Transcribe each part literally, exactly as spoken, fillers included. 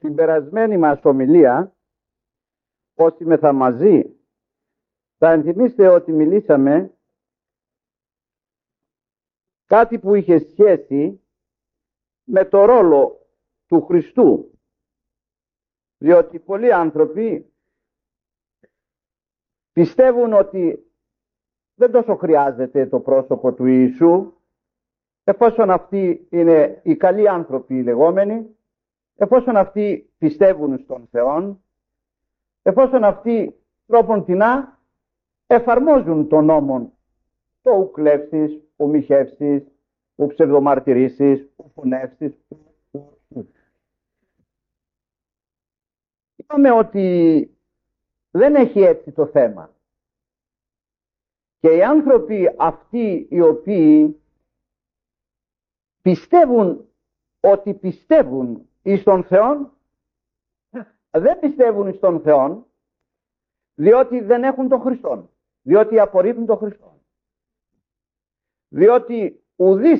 Στην περασμένη μας ομιλία, όσοι μεθα μαζί, θα ενθυμίστε ότι μιλήσαμε κάτι που είχε σχέση με το ρόλο του Χριστού. Διότι πολλοί άνθρωποι πιστεύουν ότι δεν τόσο χρειάζεται το πρόσωπο του Ιησού, εφόσον αυτοί είναι οι καλοί άνθρωποι οι λεγόμενοι, εφόσον αυτοί πιστεύουν στον Θεό, εφόσον αυτοί τρόπον τεινά εφαρμόζουν τον νόμο, το ου κλέψεις, ου μη χεύσεις, ου ψευδομαρτυρήσεις, ου φωνεύσεις. Είπαμε ότι δεν έχει έτσι το θέμα. Και οι άνθρωποι αυτοί οι οποίοι πιστεύουν ότι πιστεύουν εις τον Θεό, δεν πιστεύουν εις τον Θεό, διότι δεν έχουν τον Χριστό, διότι απορρίπτουν τον Χριστό. Διότι ουδής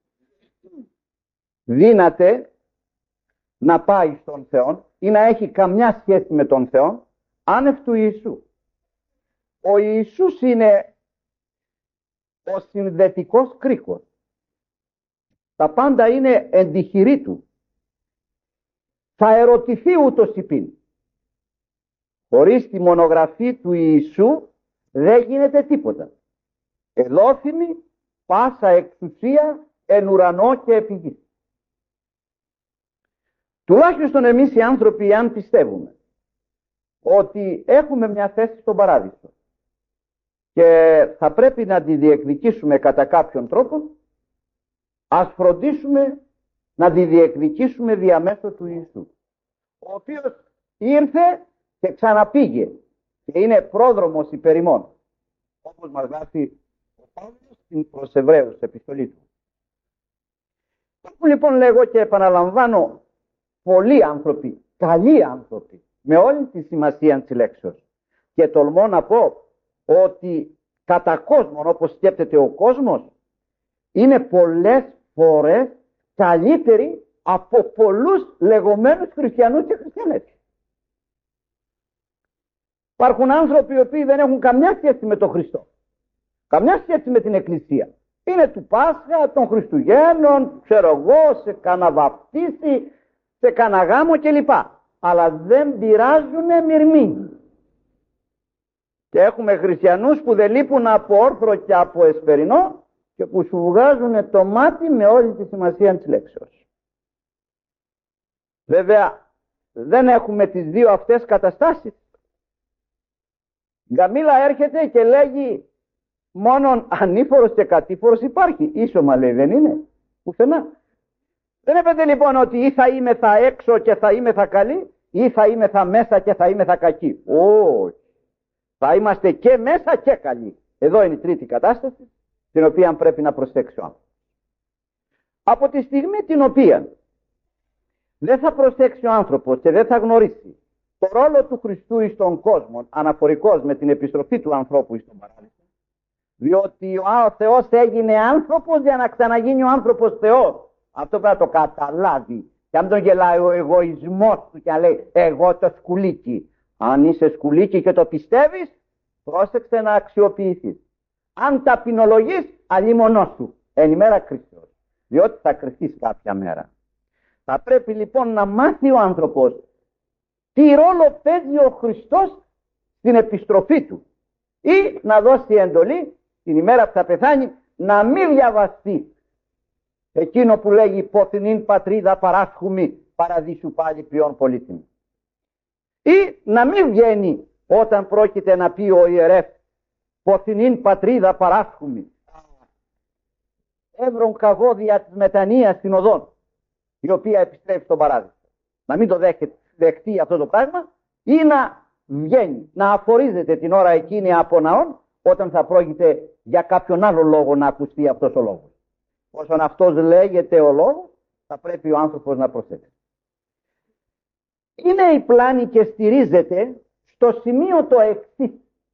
δύναται να πάει στον Θεό ή να έχει καμιά σχέση με τον Θεό άνευ του Ιησού. Ο Ιησούς είναι ο συνδετικός κρίκος. Τα πάντα είναι εντυχηρή του. Θα ερωτηθεί ούτως υπήν. Χωρίς τη μονογραφή του Ιησού δεν γίνεται τίποτα. Εδόθημη πάσα εξουσία εν ουρανό και επί γης. Τουλάχιστον εμείς οι άνθρωποι, αν πιστεύουμε ότι έχουμε μια θέση στον παράδεισο και θα πρέπει να τη διεκδικήσουμε κατά κάποιον τρόπο, ας φροντίσουμε να τη διεκδικήσουμε διαμέσου του Ιησού, ο οποίος ήρθε και ξαναπήγε και είναι πρόδρομος υπέρ ημών, όπως μας γράφει ο Παύλος στην προς Εβραίους επιστολή του. Λοιπόν, λέγω και επαναλαμβάνω, πολλοί άνθρωποι, καλοί άνθρωποι, με όλη τη σημασία της λέξεως, και τολμώ να πω ότι κατά κόσμον, όπως σκέπτεται ο κόσμος, είναι πολλές φορές καλύτεροι από πολλούς λεγόμενους χριστιανούς και χριστιανές. Υπάρχουν άνθρωποι οι οποίοι δεν έχουν καμιά σχέση με τον Χριστό, καμιά σχέση με την Εκκλησία. Είναι του Πάσχα, των Χριστουγέννων, ξέρω εγώ, σε κάνα βαπτίσι, σε κάνα γάμο κλπ. Αλλά δεν πειράζουνε μυρμήγκι. Και έχουμε χριστιανούς που δεν λείπουν από όρθρο και από εσπερινό και που σου βγάζουν το μάτι με όλη τη σημασία της λέξεως. Βέβαια δεν έχουμε τις δύο αυτές καταστάσεις. Η Γκαμίλα έρχεται και λέγει μόνον ανήφορος και κατήφορος υπάρχει. Ίσωμα λέει, δεν είναι πουθενά. Δεν έπεται λοιπόν ότι ή θα είμαι θα έξω και θα είμαι θα καλή ή θα είμαι θα μέσα και θα είμαι θα κακή. Όχι. Θα είμαστε και μέσα και καλοί. Εδώ είναι η τρίτη κατάσταση την οποία πρέπει να προσέξει ο άνθρωπος. Από τη στιγμή την οποία δεν θα προσέξει ο άνθρωπος και δεν θα γνωρίσει το ρόλο του Χριστού εις τον κόσμο αναφορικός με την επιστροφή του ανθρώπου εις τον παράδεισο, διότι ο Θεός έγινε άνθρωπος για να ξαναγίνει ο άνθρωπος Θεός. Αυτό πρέπει να το καταλάβει. Και αν τον γελάει ο εγωισμός του και λέει εγώ το σκουλίκι. Αν είσαι σκουλίκι και το πιστεύεις, πρόσεξε να αξιοποιηθείς. Αν ταπεινολογείς, αλίμονός σου. Εν ημέρα κρίσεως. Διότι θα κρυφτείς κάποια μέρα. Θα πρέπει λοιπόν να μάθει ο άνθρωπος τι ρόλο παίζει ο Χριστός στην επιστροφή του. Ή να δώσει εντολή την ημέρα που θα πεθάνει να μην διαβαστεί εκείνο που λέγει ποθηνήν πατρίδα παράσχουμη παραδείσου πάλι πλέον πολύτιμη. Ή να μην βγαίνει όταν πρόκειται να πει ο ιερεύς ποθηνήν πατρίδα παράσχουμη εύρων καγόδια της μετανοίας στην οδόν η οποία επιστρέφει στον παράδεισο. Να μην το δέχεται, δεχτεί αυτό το πράγμα ή να βγαίνει, να αφορίζεται την ώρα εκείνη από ναόν όταν θα πρόκειται για κάποιον άλλο λόγο να ακουστεί αυτός ο λόγος. Όσον αυτός λέγεται ο λόγος, θα πρέπει ο άνθρωπος να προσέξει. Είναι η πλάνη και στηρίζεται στο σημείο το εξής.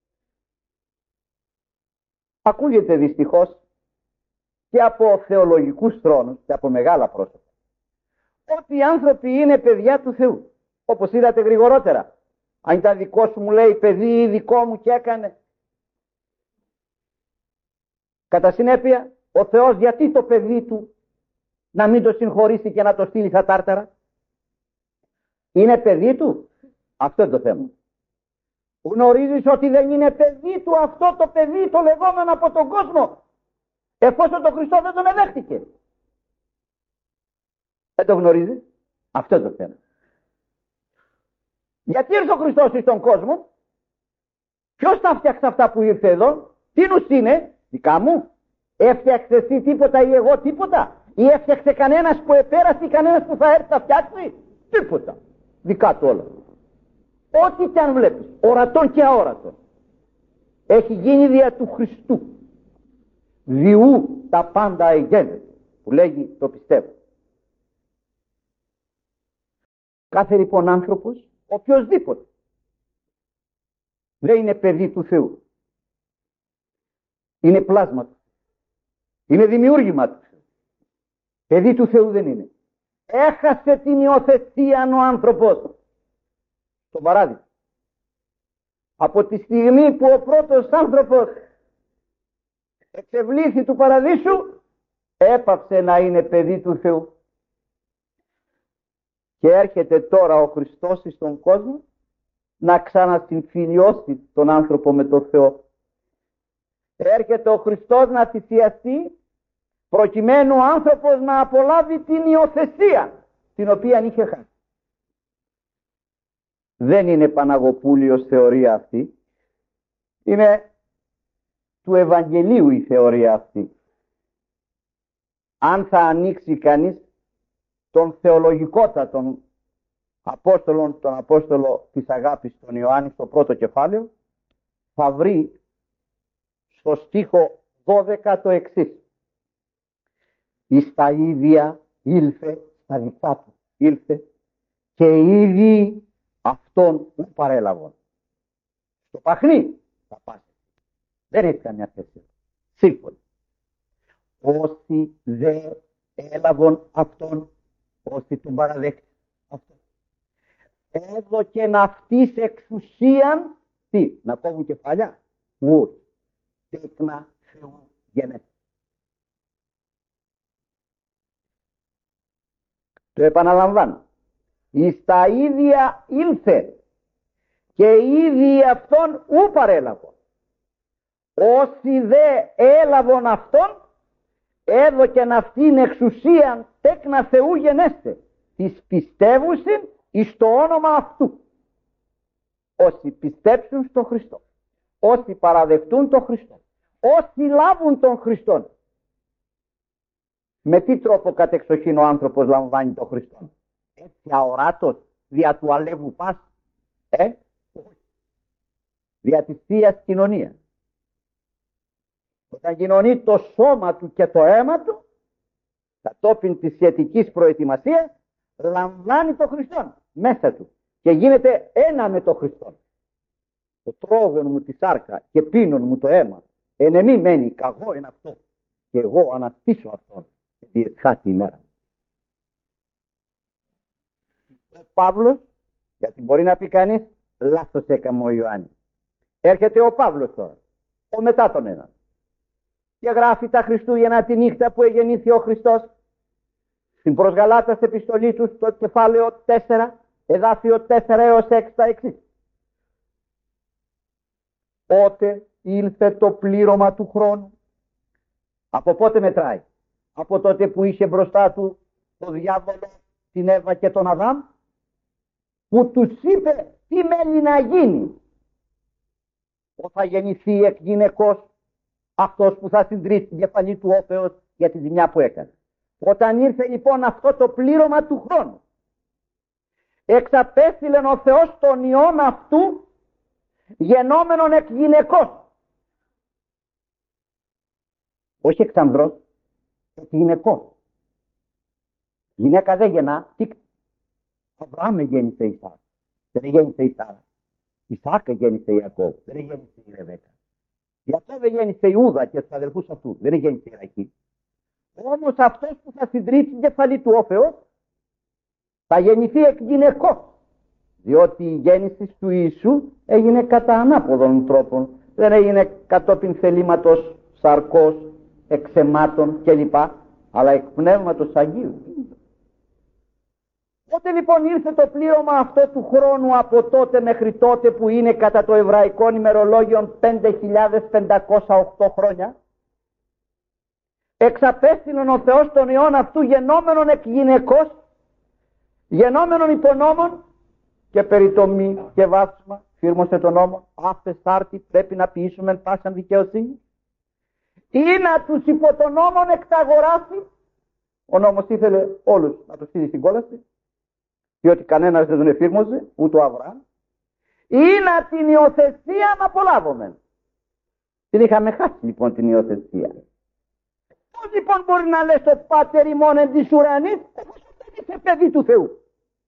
Ακούγεται δυστυχώς και από θεολογικούς θρόνους και από μεγάλα πρόσωπα ότι οι άνθρωποι είναι παιδιά του Θεού. όπως είδατε γρηγορότερα. Αν ήταν δικό σου, μου λέει, παιδί ή δικό μου και έκανε. Κατά συνέπεια, ο Θεός γιατί το παιδί του να μην το συγχωρήσει και να το στείλει στα τάρταρα? Είναι παιδί του? Αυτό είναι το θέμα. Γνωρίζεις ότι δεν είναι παιδί του αυτό το παιδί, το λεγόμενο από τον κόσμο, εφόσον τον Χριστό δεν τον εδέχτηκε? Δεν το γνωρίζεις? Αυτό είναι το θέμα. Γιατί ήρθε ο Χριστός στον κόσμο? Ποιος τα φτιάξε αυτά που ήρθε εδώ? Τι νους είναι? Δικά μου? Έφτιαξε εσύ τίποτα ή εγώ τίποτα? Ή έφτιαξε κανένας που επέρασε ή κανένας που θα έρθει να φτιάξει? Τίποτα. Δικά του όλα. Ό,τι και αν βλέπεις, ορατόν και αόρατον, έχει γίνει δια του Χριστού. Διού τα πάντα εγένεται, που λέγει το πιστεύω. Κάθε λοιπόν άνθρωπος, οποιοσδήποτε, δεν είναι παιδί του Θεού. Είναι πλάσμα του. Είναι δημιούργημα του Θεού. Παιδί του Θεού δεν είναι. Έχασε την υιοθεσία ο άνθρωπος. Το παράδειγμα. Από τη στιγμή που ο πρώτος άνθρωπος εξευλήθη του παραδείσου, έπαψε να είναι παιδί του Θεού. Και έρχεται τώρα ο Χριστός στον κόσμο να ξανασυμφιλιώσει τον άνθρωπο με τον Θεό. Έρχεται ο Χριστός να θυσιαστεί προκειμένου ο άνθρωπος να απολάβει την υιοθεσία την οποία είχε χάσει. Δεν είναι Παναγοπούλιος θεωρία αυτή. Είναι του Ευαγγελίου η θεωρία αυτή. Αν θα ανοίξει κανείς τον θεολογικότατον Απόστολον, τον Απόστολο της Αγάπης, τον Ιωάννη, στο πρώτο κεφάλαιο, θα βρει στο στίχο δώδεκα το εξής. Εις τα ίδια ήλθε, στα δικά του ήλθε, και ήδη αυτόν ου παρέλαβον. Στο παχνί θα πάτε. Δεν έχει καμιά θέση. Σύμφωνα. Όσοι δε έλαβον αυτόν, όσοι τον παραδέχτηκαν αυτόν, έδωκεν αυτής εξουσίαν, τι, να κόβουν κεφάλια, ου, τέκνα Θεού γενέθη. Το επαναλαμβάνω. Εις τα ίδια ήλθε και ήδη αυτόν ου παρέλαβον. Όσοι δε έλαβον αυτόν, έδωκεν αυτήν εξουσίαν τέκνα Θεού γενέστε, της πιστεύουσιν εις το όνομα αυτού. Όσοι πιστέψουν στον Χριστό, όσοι παραδεχτούν τον Χριστό, όσοι λάβουν τον Χριστό. Με τι τρόπο κατεξοχήν ο άνθρωπος λαμβάνει τον Χριστό? Έτσι αοράτος, δια του αλεύου πας, ε, δια της Θείας κοινωνίας. Όταν κοινωνεί το σώμα του και το αίμα του, κατόπιν της ιατικής προετοιμασίας, λαμβάνει τον Χριστό μέσα του και γίνεται ένα με τον Χριστό. Το τρόγον μου τη σάρκα και πίνον μου το αίμα, εν εμή μένει, καγώ εν αυτό, και εγώ αναστήσω αυτόν, και διεσχάτη ημέρα. Ο Παύλος, γιατί μπορεί να πει κανείς, λάθος έκαμε ο Ιωάννης. Έρχεται ο Παύλος τώρα, ο μετά τον έναν, και γράφει τα Χριστούγεννα τη νύχτα που εγεννήθη ο Χριστός, στην προς Γαλάτας επιστολή του στο κεφάλαιο τέσσερα, εδάφιο τέσσερα έως έξι τα εξής. Πότε ήλθε το πλήρωμα του χρόνου? Από πότε μετράει? Από τότε που είχε μπροστά του το διάβολο, την Εύα και τον Αδάμ, που τους είπε τι μένει να γίνει? Ότι θα γεννηθεί εκ γυναικός αυτός που θα συντρίσει την κεφαλή του ο Θεός για τη ζημιά που έκανε. Όταν ήρθε λοιπόν αυτό το πλήρωμα του χρόνου, εξαπέστειλεν ο Θεός τον Υιόν αυτού γεννόμενον εκ γυναικός. Όχι εξ ανδρός, εκ γυναικός. Γυναίκα δεν γεννά. Τι... Αβραάμ γέννησε η Σάρα. Δεν γέννησε η Σάρα. Ισάκα γέννησε η Ιακώβ. Δεν γέννησε η Ρεβέκα. Ιακώβ γέννησε η Ούδα και τους αδελφούς αυτού. Δεν γέννησε η Ραχή. Όμως αυτός που θα συντρίψει την κεφαλή του ο Θεός θα γεννηθεί εκ γυναικός. Διότι η γέννηση του Ιησού έγινε κατά ανάποδων τρόπων. Δεν έγινε κατόπιν θελήματος σαρκός, εξαιμάτων κλπ. Αλλά εκ πνεύματος Αγίου. Πότε λοιπόν ήρθε το πλήρωμα αυτό του χρόνου από τότε μέχρι τότε, που είναι κατά το εβραϊκό ημερολόγιο πέντε χιλιάδες πεντακόσια οκτώ χρόνια? Εξαπέστειλον ο Θεός τον Υιόν αυτού γενόμενον εκ γυναικός, γενόμενον υπονόμων, και περί το μη και βάψμα φύρμωσε τον νόμο, άφες άρτη πρέπει να ποιήσουμε πάσαν δικαιοσύνη, ή να τους υπό τον νόμον εκταγοράσει. Ο νόμος ήθελε όλους να τους στείλει στην κόλαση, διότι κανένας δεν τον εφήρμοζε, ούτε ο Αβραάμ, ή να την υιοθεσία να απολάβουμε. Την είχαμε χάσει λοιπόν την υιοθεσία. Πώς λοιπόν μπορεί να λες το Πάτερ ημών εν της ουρανής, εφόσον δεν είσαι παιδί του Θεού?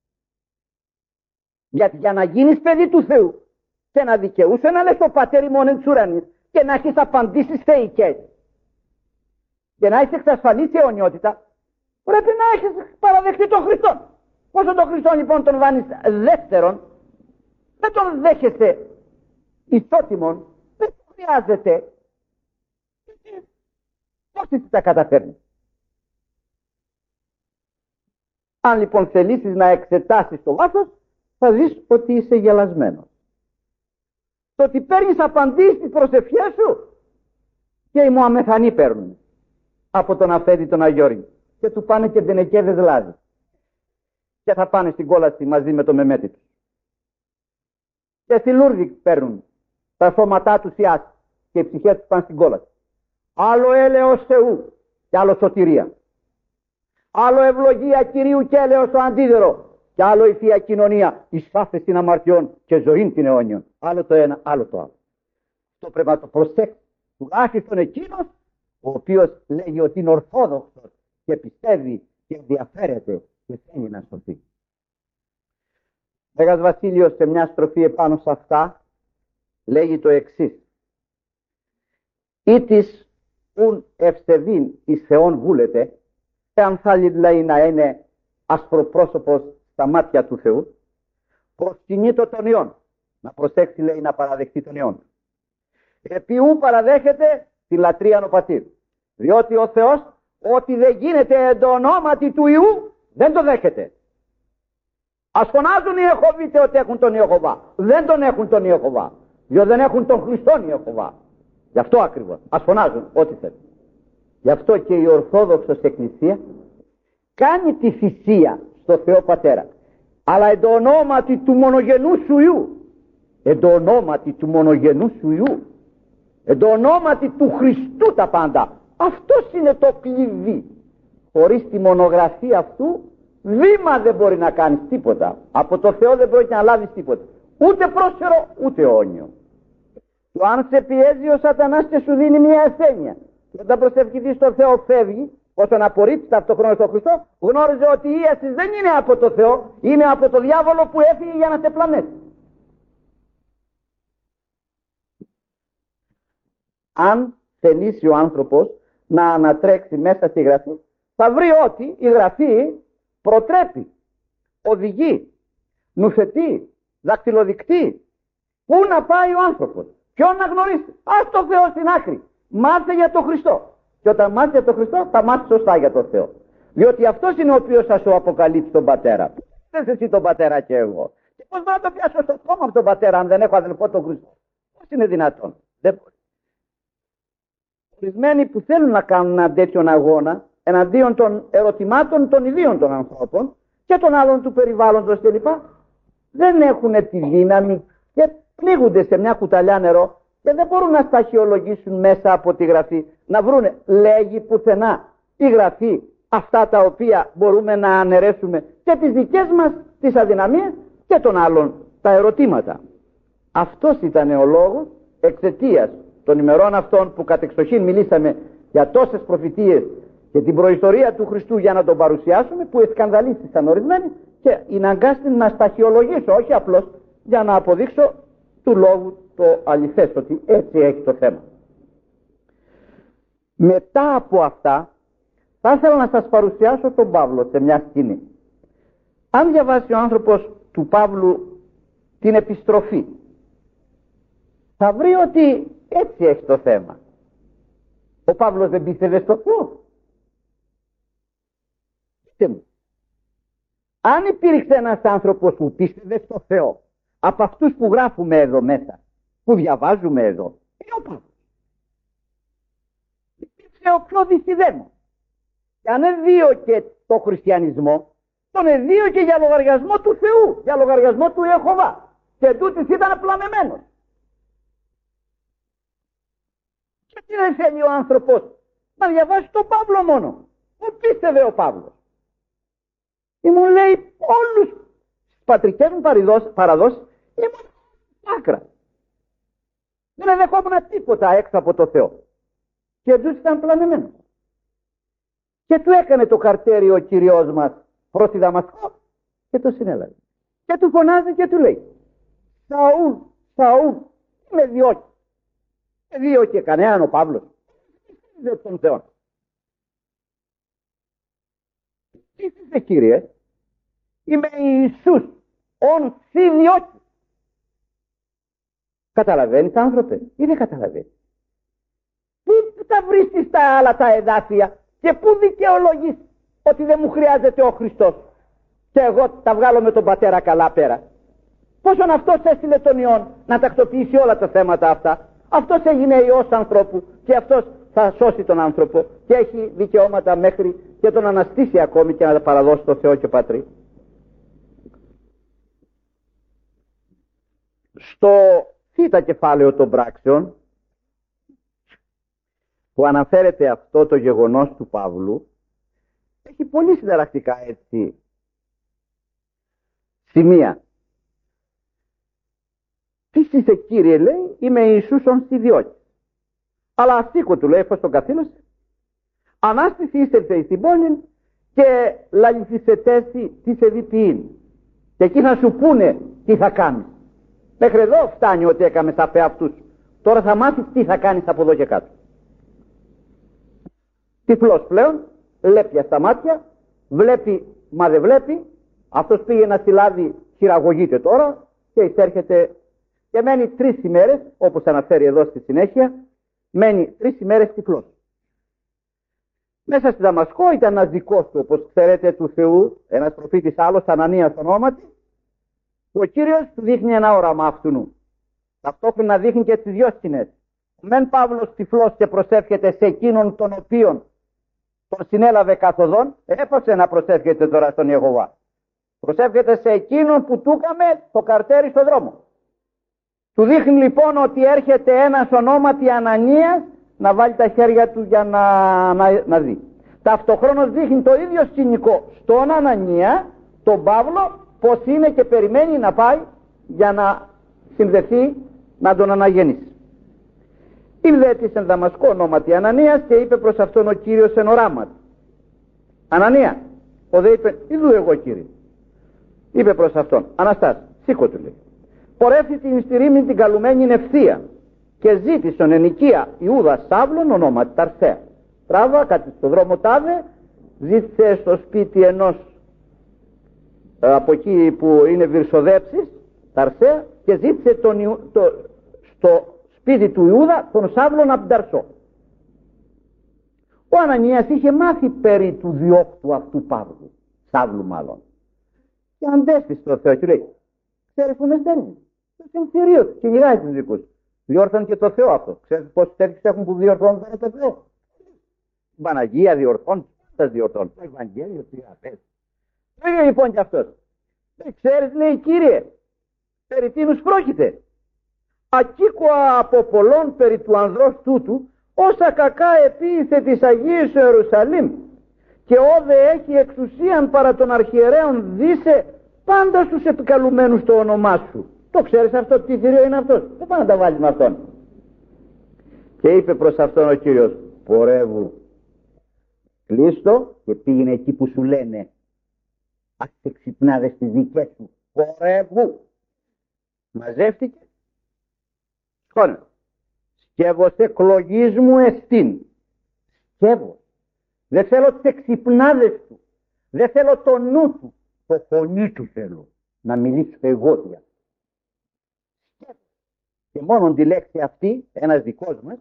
Γιατί για να γίνεις παιδί του Θεού και να δικαιούσε να λες το Πάτερ ημών εν της ουρανής και να έχεις απαντήσεις θεϊκές και να έχεις εξασφαλίσει αιωνιότητα, πρέπει να έχεις παραδεχτεί τον Χριστό. Πόσο τον Χριστό λοιπόν τον βάνεις δεύτερον, δεν τον δέχεσαι ισότιμον, δεν χρειάζεται. Πώς εσύ τα καταφέρνεις? Αν λοιπόν θελήσεις να εξετάσεις το βάθος, θα δεις ότι είσαι γελασμένος. Το ότι παίρνεις απαντήσεις στις προσευχές σου, και οι Μωαμεθανοί παίρνουν από τον Αφέντη τον Αγιώρη και του πάνε και ντενεκέδες λάδι και θα πάνε στην κόλαση μαζί με το μεμέτη του. Και στη Λούρδη παίρνουν τα σώματά τους οι άσοι και οι ψυχές τους πάνε στην κόλαση. Άλλο έλεος Θεού και άλλο σωτηρία. Άλλο ευλογία Κυρίου και έλεος το αντίδερο. Και άλλο η Θεία Κοινωνία, εις άφεσιν αμαρτιών και ζωήν την αιώνιον. Άλλο το ένα, άλλο το άλλο. Το πρέπει να το προσέξει τουλάχιστον εκείνος ο οποίος λέγει ότι είναι ορθόδοξος και πιστεύει και ενδιαφέρεται και θέλει να σωθεί. Μέγας Βασίλειος σε μια στροφή επάνω σε αυτά λέγει το εξής: «Ήτις ουν ευσεβήν εις Θεόν βούλεται», εάν θέλει δηλαδή να είναι ασπροπρόσωπος στα μάτια του Θεού, προσκυνεί το τον Υιόν. Να προσέξει λέει να παραδεχτεί τον Υιόν. Επί ου παραδέχεται τη λατρεία ο Πατήρ. Διότι ο Θεός ό,τι δεν γίνεται εν το ονόματι του Υιού δεν το δέχεται. Ας φωνάζουν οι Ιεχωβίτε ότι έχουν τον Ιεχωβά. Δεν τον έχουν τον Ιεχωβά. Διότι δεν έχουν τον Χριστόν Ιεχωβά. Γι' αυτό ακριβώς. Ας φωνάζουν ό,τι θέλουν. Γι' αυτό και η Ορθόδοξος Εκκλησία κάνει τη θυσία στο Θεό Πατέρα. Αλλά εν το ονόματι του μονογενού σου Υιού. Εν το ονόματι του μονογενού σου Υιού. Εν το ονόματι του Χριστού τα πάντα. Αυτός είναι το κλειδί. Χωρίς τη μονογραφία αυτού βήμα δεν μπορεί να κάνεις τίποτα. Από το Θεό δεν μπορεί να λάβεις τίποτα. Ούτε πρόσφαιρο ούτε αιώνιο. Το αν σε πιέζει ο σατανάς και σου δίνει μια ασθένεια και όταν προσευχηθείς στον Θεό φεύγει, όσον απορρίπτεις ταυτόχρονα στον Χριστό, γνώριζε ότι η ίαση δεν είναι από το Θεό, είναι από το διάβολο που έφυγε για να σε πλανέσει. Αν θελήσει ο άνθρωπος να ανατρέξει μέσα στη Γραφή, θα βρει ότι η Γραφή προτρέπει, οδηγεί, νουθετεί, δακτυλοδεικτεί πού να πάει ο άνθρωπος, ποιον να γνωρίσει. Ας το Θεό στην άκρη. Μάθε για τον Χριστό. Και όταν μάθει για τον Χριστό, θα μάθει σωστά για τον Θεό. Διότι αυτός είναι ο οποίος θα σου αποκαλύψει τον Πατέρα. Δεν είσαι εσύ τον Πατέρα και εγώ. Και πώς να το πιάσω στο στόμα από τον Πατέρα αν δεν έχω αδελφό τον Χριστό? Πώς είναι δυνατόν? Δεν μπορεί. Ορισμένοι που θέλουν να κάνουν έναν τέτοιον αγώνα εναντίον των ερωτημάτων των ιδίων των ανθρώπων και των άλλων του περιβάλλοντος κλπ. Δεν έχουν τη δύναμη και πνίγονται σε μια κουταλιά νερό και δεν μπορούν να σταχυολογήσουν μέσα από τη Γραφή, να βρούνε, λέγει πουθενά η Γραφή αυτά τα οποία μπορούμε να αναιρέσουμε και τις δικές μας τις αδυναμίες και των άλλων τα ερωτήματα. Αυτός ήταν ο λόγος εξαιτίας των ημερών αυτών που κατεξοχήν μιλήσαμε για τόσες προφητείες και την προϊστορία του Χριστού για να τον παρουσιάσουμε, που εσκανδαλίστησαν ορισμένοι και είναι αγκάστην να σταχυολογήσω, όχι απλώς για να αποδείξω του λόγου το αληθές, ότι έτσι έχει το θέμα. Μετά από αυτά θα ήθελα να σας παρουσιάσω τον Παύλο σε μια σκηνή. Αν διαβάσει ο άνθρωπος του Παύλου την επιστροφή, θα βρει ότι έτσι έχει το θέμα. Ο Παύλος δεν πίστευε στο Θεό. Πείτε μου, αν υπήρξε ένας άνθρωπος που πίστευε στο Θεό, από αυτούς που γράφουμε εδώ μέσα, που διαβάζουμε εδώ, είναι ο Παύλος. Υπήρξε ο πιο δυσιδέμος. Και αν εδίωκε το χριστιανισμό, τον εδίωκε για λογαριασμό του Θεού, για λογαριασμό του Ιεχωβά. Και τούτης ήταν πλανεμένος. Και τι δεν θέλει ο άνθρωπος να διαβάσει τον Παύλο μόνο. Πού πίστευε ο Παύλος? Ή μου λέει όλους τις πατρικές μου παραδόσεις ήμουν άκρα. Δεν δεχόμουν τίποτα έξω από το Θεό. Και τους ήταν πλανεμένος. Και του έκανε το καρτέρι ο Κυριός μας προς τη Δαμασκό και το συνέλαβε. Και του φωνάζει και του λέει, Σαούλ, Σαούλ, με διώκει. Με διώκει κανέναν ο Παύλος. Δεν τον Θεό. Τι είσαι, Κύριε? Είμαι Ιησούς, ον σοι διώκει. Καταλαβαίνεις, άνθρωπε, ή δεν καταλαβαίνεις? Πού τα βρίσκεις τα άλλα τα εδάφια και πού δικαιολογείς ότι δεν μου χρειάζεται ο Χριστός και εγώ τα βγάλω με τον πατέρα καλά πέρα? Πόσον αυτός έστειλε τον Υιόν να τακτοποιήσει όλα τα θέματα αυτά. Αυτός έγινε Υιός ανθρώπου και αυτός θα σώσει τον άνθρωπο και έχει δικαιώματα μέχρι και τον αναστήσει ακόμη και να τα παραδώσει στο Θεό και Πατρί. Στο θήτα κεφάλαιο των πράξεων που αναφέρεται αυτό το γεγονός του Παύλου, έχει πολύ συνταρακτικά έτσι σημεία. Τι είσαι, Κύριε, λέει, είμαι Ιησούς ον σοι διώκει. Αλλά αστίκο του λέει, εφόσον καθήλωσε, ανάστηση ήστερθε εις την πόλη και λαληθισετέσι τι σε διποιήν. Και εκεί θα σου πούνε τι θα κάνεις. Μέχρι εδώ φτάνει ότι έκαμε τα πέ αυτούς. Τώρα θα μάθεις τι θα κάνεις από εδώ και κάτω. Τυφλός πλέον, λέπια στα μάτια, βλέπει μα δεν βλέπει. Αυτός πήγε να συλλάβει, χειραγωγείται τώρα και εισέρχεται και μένει τρεις ημέρες, όπως αναφέρει εδώ στη συνέχεια, μένει τρεις ημέρες τυφλός. Μέσα στη Δαμασκό ήταν ένας δικός του, όπως ξέρετε, του Θεού, ένας προφήτης άλλος, Ανανίας ονόματι, που ο Κύριος του δείχνει ένα όραμα αυτού. Ταυτόχρονα δείχνει και τις δυο σκηνές. Μεν Παύλος τυφλός και προσεύχεται σε εκείνον τον οποίον τον συνέλαβε καθοδόν, έπαψε να προσεύχεται τώρα στον Ιεχωβά. Προσεύχεται σε εκείνον που του έκαμε το καρτέρι στον δρόμο. Του δείχνει λοιπόν ότι έρχεται ένας ονόματι Ανανίας να βάλει τα χέρια του για να, να, να δει. Ταυτοχρόνως δείχνει το ίδιο σκηνικό στον Ανανία, τον Παύλο, πως είναι και περιμένει να πάει για να συνδεθεί, να τον αναγεννήσει. Ήρθε της εν Δαμασκό ονόματι Ανανίας και είπε προς αυτόν ο Κύριος εν οράματι, Ανανία. Ο δε είπε, είδου εγώ, Κύριε. Είπε προς αυτόν, Αναστάς, σήκω, του λέει. Πορεύθη την στηρίμην την καλουμένη ευθεία και ζήτησον εν οικία Ιούδα Σάβλων ονόματι Ταρσέα. Τράβα, κάτι στο δρόμο τάδε, ζήτησε στο σπίτι ενός ε, από εκεί που είναι βυρσοδέψεις, Ταρσέα, και ζήτησε τον, Ιου, το, στο σπίτι του Ιούδα τον Σάβλων απ' Ταρσό. Ο Ανανίας είχε μάθει περί του διώκτου αυτού Παύλου, Σάβλου μάλλον. Και αντέστησε στο Θεό και λέει, ξέρεις που με στέλνει. Το συγχειρίο, κυνηγάει τους δικούς. Διόρθαν και το Θεό αυτό. Ξέρεις πόσοι τέτοιους έχουν που διορθώνουν το Θεό. Την Παναγία διορθώνουν, τα διορθώνουν. Το Ευαγγέλιο, τι απέσαι. Το ίδιο λοιπόν και αυτός. Δεν ξέρεις, λέει, Κύριε, περί τίνους πρόκειται. Ακήκοα από πολλών περί του ανδρός τούτου, όσα κακά επίησε της Αγίας Ιερουσαλήμ, και όδε έχει εξουσίαν παρά των αρχιερέων δίσε πάντα στους επικαλουμένους το όνομά σου. Το ξέρεις αυτό, τι θηρίο είναι αυτός? Δεν πάει να τα βάλεις με αυτόν. Και είπε προς αυτόν ο Κύριος, πορεύου, κλείστο και πήγαινε εκεί που σου λένε, ας σε ξυπνάδες στις δικές σου. Πορεύου. Μαζεύτηκε. Σκόνε. Σκεύος εκλογής μου εστίν. Σκεύος. Δεν θέλω τις εξυπνάδες του. Δεν θέλω το νου του. Το φωνή του θέλω. Να μιλήσω εγώ για. Και μόνο τη λέξη αυτή, ένας δικός μας,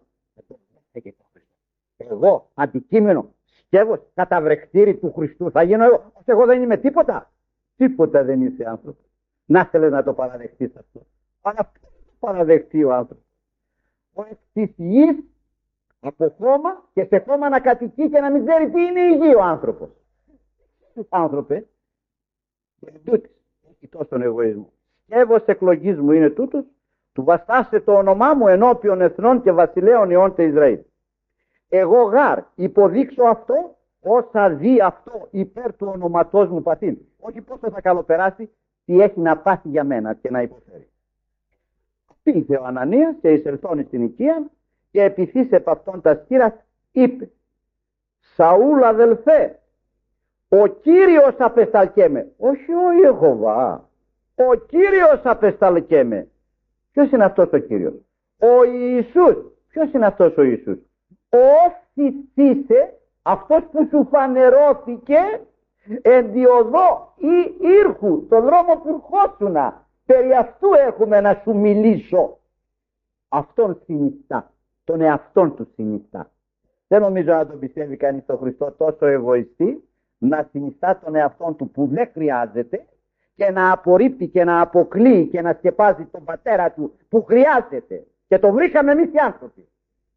εγώ αντικείμενο, σκεύος, καταβρεχτήρι του Χριστού θα γίνω εγώ. Εγώ δεν είμαι τίποτα. Τίποτα δεν είσαι άνθρωπο. Να θέλει να το παραδεχτείς αυτό. Αλλά αυτό το παραδεχτεί ο άνθρωπος. Ο εκ της γης από χώμα και σε χώμα να κατοικεί και να μην ξέρει τι είναι η γη ο άνθρωπος. Άνθρωπε, και τούτης έχει τόσον εγωισμό. Σκεύος εκλογής μου είναι τούτος, του βαστάσε το όνομά μου ενώπιον εθνών και βασιλέων ιώντε Ισραήλ. Εγώ γάρ υποδείξω αυτό όσα δει αυτό υπέρ του ονοματός μου πατήν. Όχι πόσο θα καλοπεράσει, τι έχει να πάθει για μένα και να υποφέρει. Πήγε ο Ανανίας και εισελθόν στην οικία και επιθύσε επ' αυτόν τα σκύρα, είπε, Σαούλ αδελφέ, ο Κύριος απεσταλκέμε. Όχι ο Ιεχωβά, ο Κύριος απεσταλκέμε. Ποιος είναι αυτός ο Κύριος? Ο Ιησούς. Ποιος είναι αυτός ο Ιησούς? Όσοι είσαι αυτός που σου φανερώθηκε εν τη οδό ή ήρχου, τον δρόμο που ερχόσουνα. Περί αυτού έχουμε να σου μιλήσω. Αυτόν συνιστά, τον εαυτόν του συνιστά. Δεν νομίζω να τον πιστεύει κανείς τον Χριστό τόσο εγωιστή, να συνιστά τον εαυτόν του που δεν χρειάζεται και να απορρίπτει και να αποκλείει και να σκεπάζει τον πατέρα του που χρειάζεται. Και το βρήκαμε εμείς οι άνθρωποι.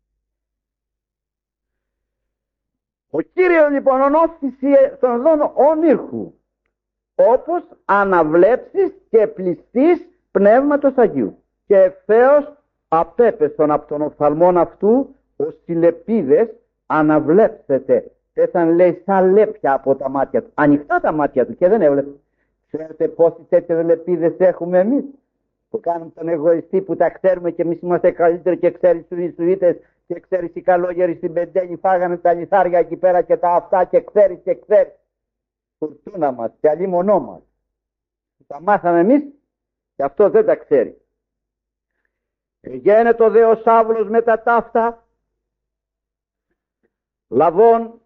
Ο Κύριος λοιπόν ονόφισε στον δόνο ονήρχου, όπως αναβλέψεις και πληστής πνεύματος Αγίου. Και ευθέως απέπεσον από τον οφθαλμόν αυτού ως οι λεπίδες αναβλέψετε. Πέσαν λέει σαν λέπια από τα μάτια του. Ανοιχτά τα μάτια του και δεν έβλεπε. Ξέρετε πόσοι τέτοιες λεπίδες έχουμε εμείς που κάνουμε τον εγωιστή, που τα ξέρουμε και εμείς είμαστε καλύτεροι και ξέρεις τους Ιησουίτες και ξέρεις οι καλόγεροι στην Πεντένη φάγανε τα λιθάρια εκεί πέρα και τα αυτά και ξέρεις και ξέρεις. Φουρτούνα μας και αλλήμονό μας. Τα μάθαμε εμείς και αυτό δεν τα ξέρει. Γένε το δε ο Σάβλος με τα ταύτα λαβών,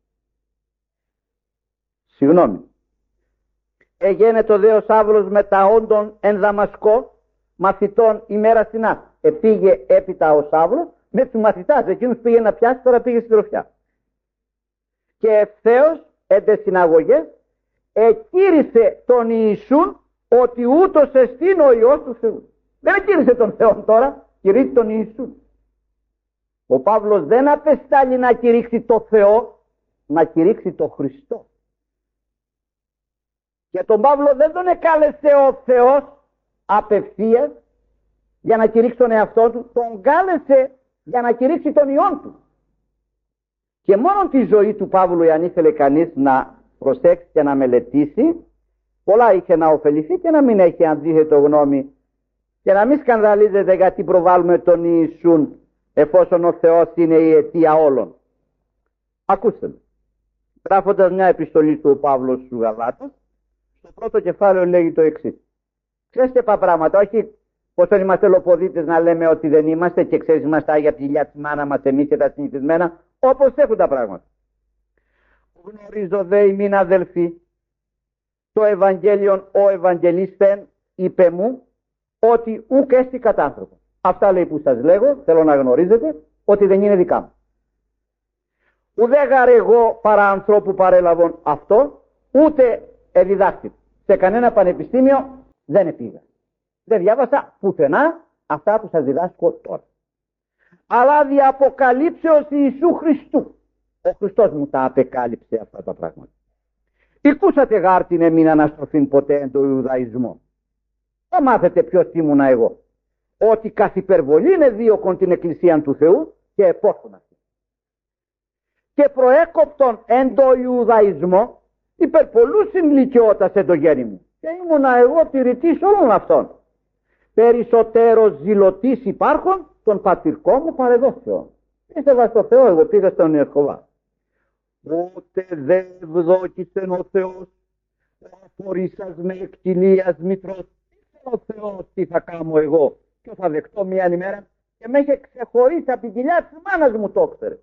συγγνώμη, εγένε το δε ο Σάβλος με τα όντων εν Δαμασκό μαθητών ημέρα συνά. Επήγε έπειτα ο Σάβλος με τους μαθητάς, εκείνους πήγε να πιάσει, τώρα πήγε στην τροφιά. Και ευθέως εν τες συναγωγές εκήρυσε τον Ιησούν ότι ούτως εστίν ο Υιός του Θεού. Δεν εκήρυσε τον Θεό τώρα, κηρύττει τον Ιησούν. Ο Παύλος δεν απεστάλλει να κηρύξει το Θεό, να κηρύξει το Χριστό. Και τον Παύλο δεν τον εκάλεσε ο Θεός απευθείας για να κηρύξει τον εαυτό του, τον κάλεσε για να κηρύξει τον Υιόν του. Και μόνο τη ζωή του Παύλου, αν ήθελε κανείς να προσέξει και να μελετήσει, πολλά είχε να ωφεληθεί και να μην έχει αντίθετο γνώμη και να μην σκανδαλίζεται γιατί προβάλλουμε τον Ιησούν εφόσον ο Θεός είναι η αιτία όλων. Ακούστε με. Γράφοντας μια επιστολή του ο Παύλος στους Γαλάτας, στο πρώτο κεφάλαιο λέγει το εξής. Ξέρεις και πά πράγματα, όχι πως είμαστε λοποδίτες να λέμε ότι δεν είμαστε και ξέρεις είμαστε άγια από τη ηλιά της μάνα μας εμείς και τα συνηθισμένα, όπως έχουν τα πράγματα. Γνωρίζω δε ημίν αδελφοί, το Ευαγγέλιον ο Ευαγγελίστεν είπε μου ότι ουκ έστι κατάνθρωπο. Αυτά λέει που σας λέγω, θέλω να γνωρίζετε ότι δεν είναι δικά μου. Ουδέ γαρ εγώ παρά ανθρώπου παρέλαβον αυτό, ούτε εδιδάσκει. Σε κανένα πανεπιστήμιο δεν επήγα. Δεν διάβασα πουθενά αυτά που σας διδάσκω τώρα. Αλλά δι' αποκαλύψεως Ιησού Χριστού. Ο Χριστός μου τα απεκάλυψε αυτά τα πράγματα. Οικούσατε γάρ την εμήν αναστροφήν ποτέ εν το Ιουδαϊσμό. Θα μάθετε ποιος ήμουνα εγώ. Ότι καθ' υπερβολή είναι δίωκον την Εκκλησία του Θεού και επόρθουν αυτή. Και προέκοπτον εν το Ιουδαϊσμό υπερπολούς συλλικιώτας εν το γέννη μου. Και ήμουνα εγώ τηρητής όλων αυτών. Περισσότερος ζηλωτής υπάρχων των πατηρκών μου παρεδόθεων. Πίστευα στο Θεό, εγώ πήγα στον Ιεχωβά. Ούτε δε ευδόκησεν ο Θεός, αφορήσας με εκτιλίας μητρός. Ο Θεός τι θα κάνω εγώ και θα δεχτώ μια ημέρα και με είχε ξεχωρίσει από την κοιλιά της μάνας μου, το ξέρε.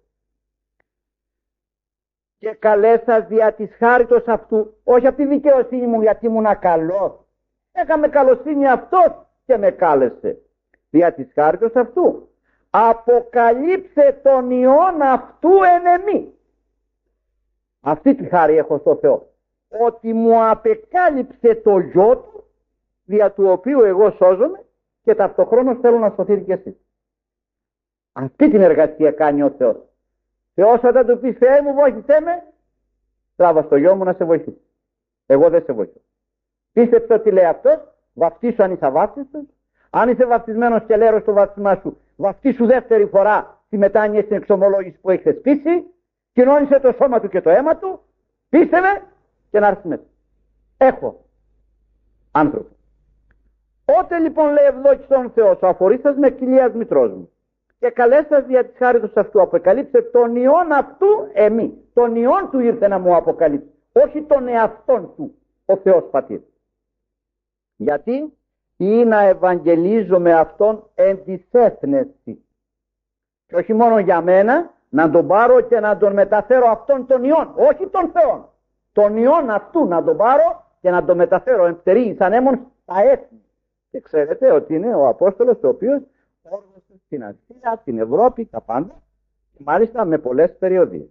Και καλέσας δια της χάριτος αυτού, όχι από τη δικαιοσύνη μου γιατί ήμουν καλός. Έκαμε καλοσύνη αυτός και με κάλεσε. δια της χάριτος αυτού αποκαλύψε τον Υιόν αυτού εν εμή. Αυτή τη χάρη έχω στο Θεό, ότι μου απεκάλυψε το γιο του, δια του οποίου εγώ σώζομαι και ταυτοχρόνως θέλω να σωθείτε κι εσείς. Αυτή την εργασία κάνει ο Θεός. Θεός όταν του πει Θεέ μου βοήθησέ με, τράβα στο γιο μου να σε βοηθήσει. Εγώ δεν σε βοηθώ. Πίστεψε ότι λέει αυτός, βαφτίσου αν είσαι αβάφτιστος. Αν είσαι βαφτισμένος και λέρος στο βαφτισμά σου, βαφτίσου δεύτερη φορά τη μετάνοια στην εξομολόγηση που έχει θεσπίσει, κοινώνησε το σώμα του και το αίμα του, πίστευε και να έρθει μέσα. Έχω άνθρωπο. Ότε λοιπόν λέει ευλόγησον Θεός, ο αφορίστας με κοιλίας μητρός μου, και καλέστας δια της χάριτος αυτού, αποκαλύψε τον Υιόν αυτού εμή. Τον Υιόν του ήρθε να μου αποκαλύψει, όχι τον εαυτόν του, ο Θεός Πατήρ. Γιατί ή να ευαγγελίζω με αυτόν εν της έθνεσης. Και όχι μόνο για μένα, να τον πάρω και να τον μεταφέρω αυτόν τον Υιόν, όχι τον Θεόν. Τον Υιόν αυτού να τον πάρω και να τον μεταφέρω εν πτερή σαν έμον στα έθνη. Και ξέρετε ότι είναι ο Απόστολος ο οποίος όργωσε στην Ασία, την Ευρώπη, τα πάντα, και μάλιστα με πολλές περιοδίες.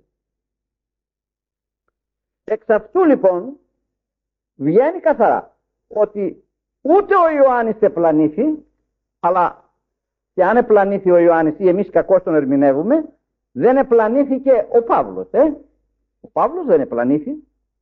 Εξ αυτού λοιπόν βγαίνει καθαρά ότι ούτε ο Ιωάννης επλανήθη, αλλά και αν επλανήθη ο Ιωάννης ή εμείς κακώς τον ερμηνεύουμε, δεν επλανήθηκε ο Παύλος. Ε? Ο Παύλος δεν επλανήθη.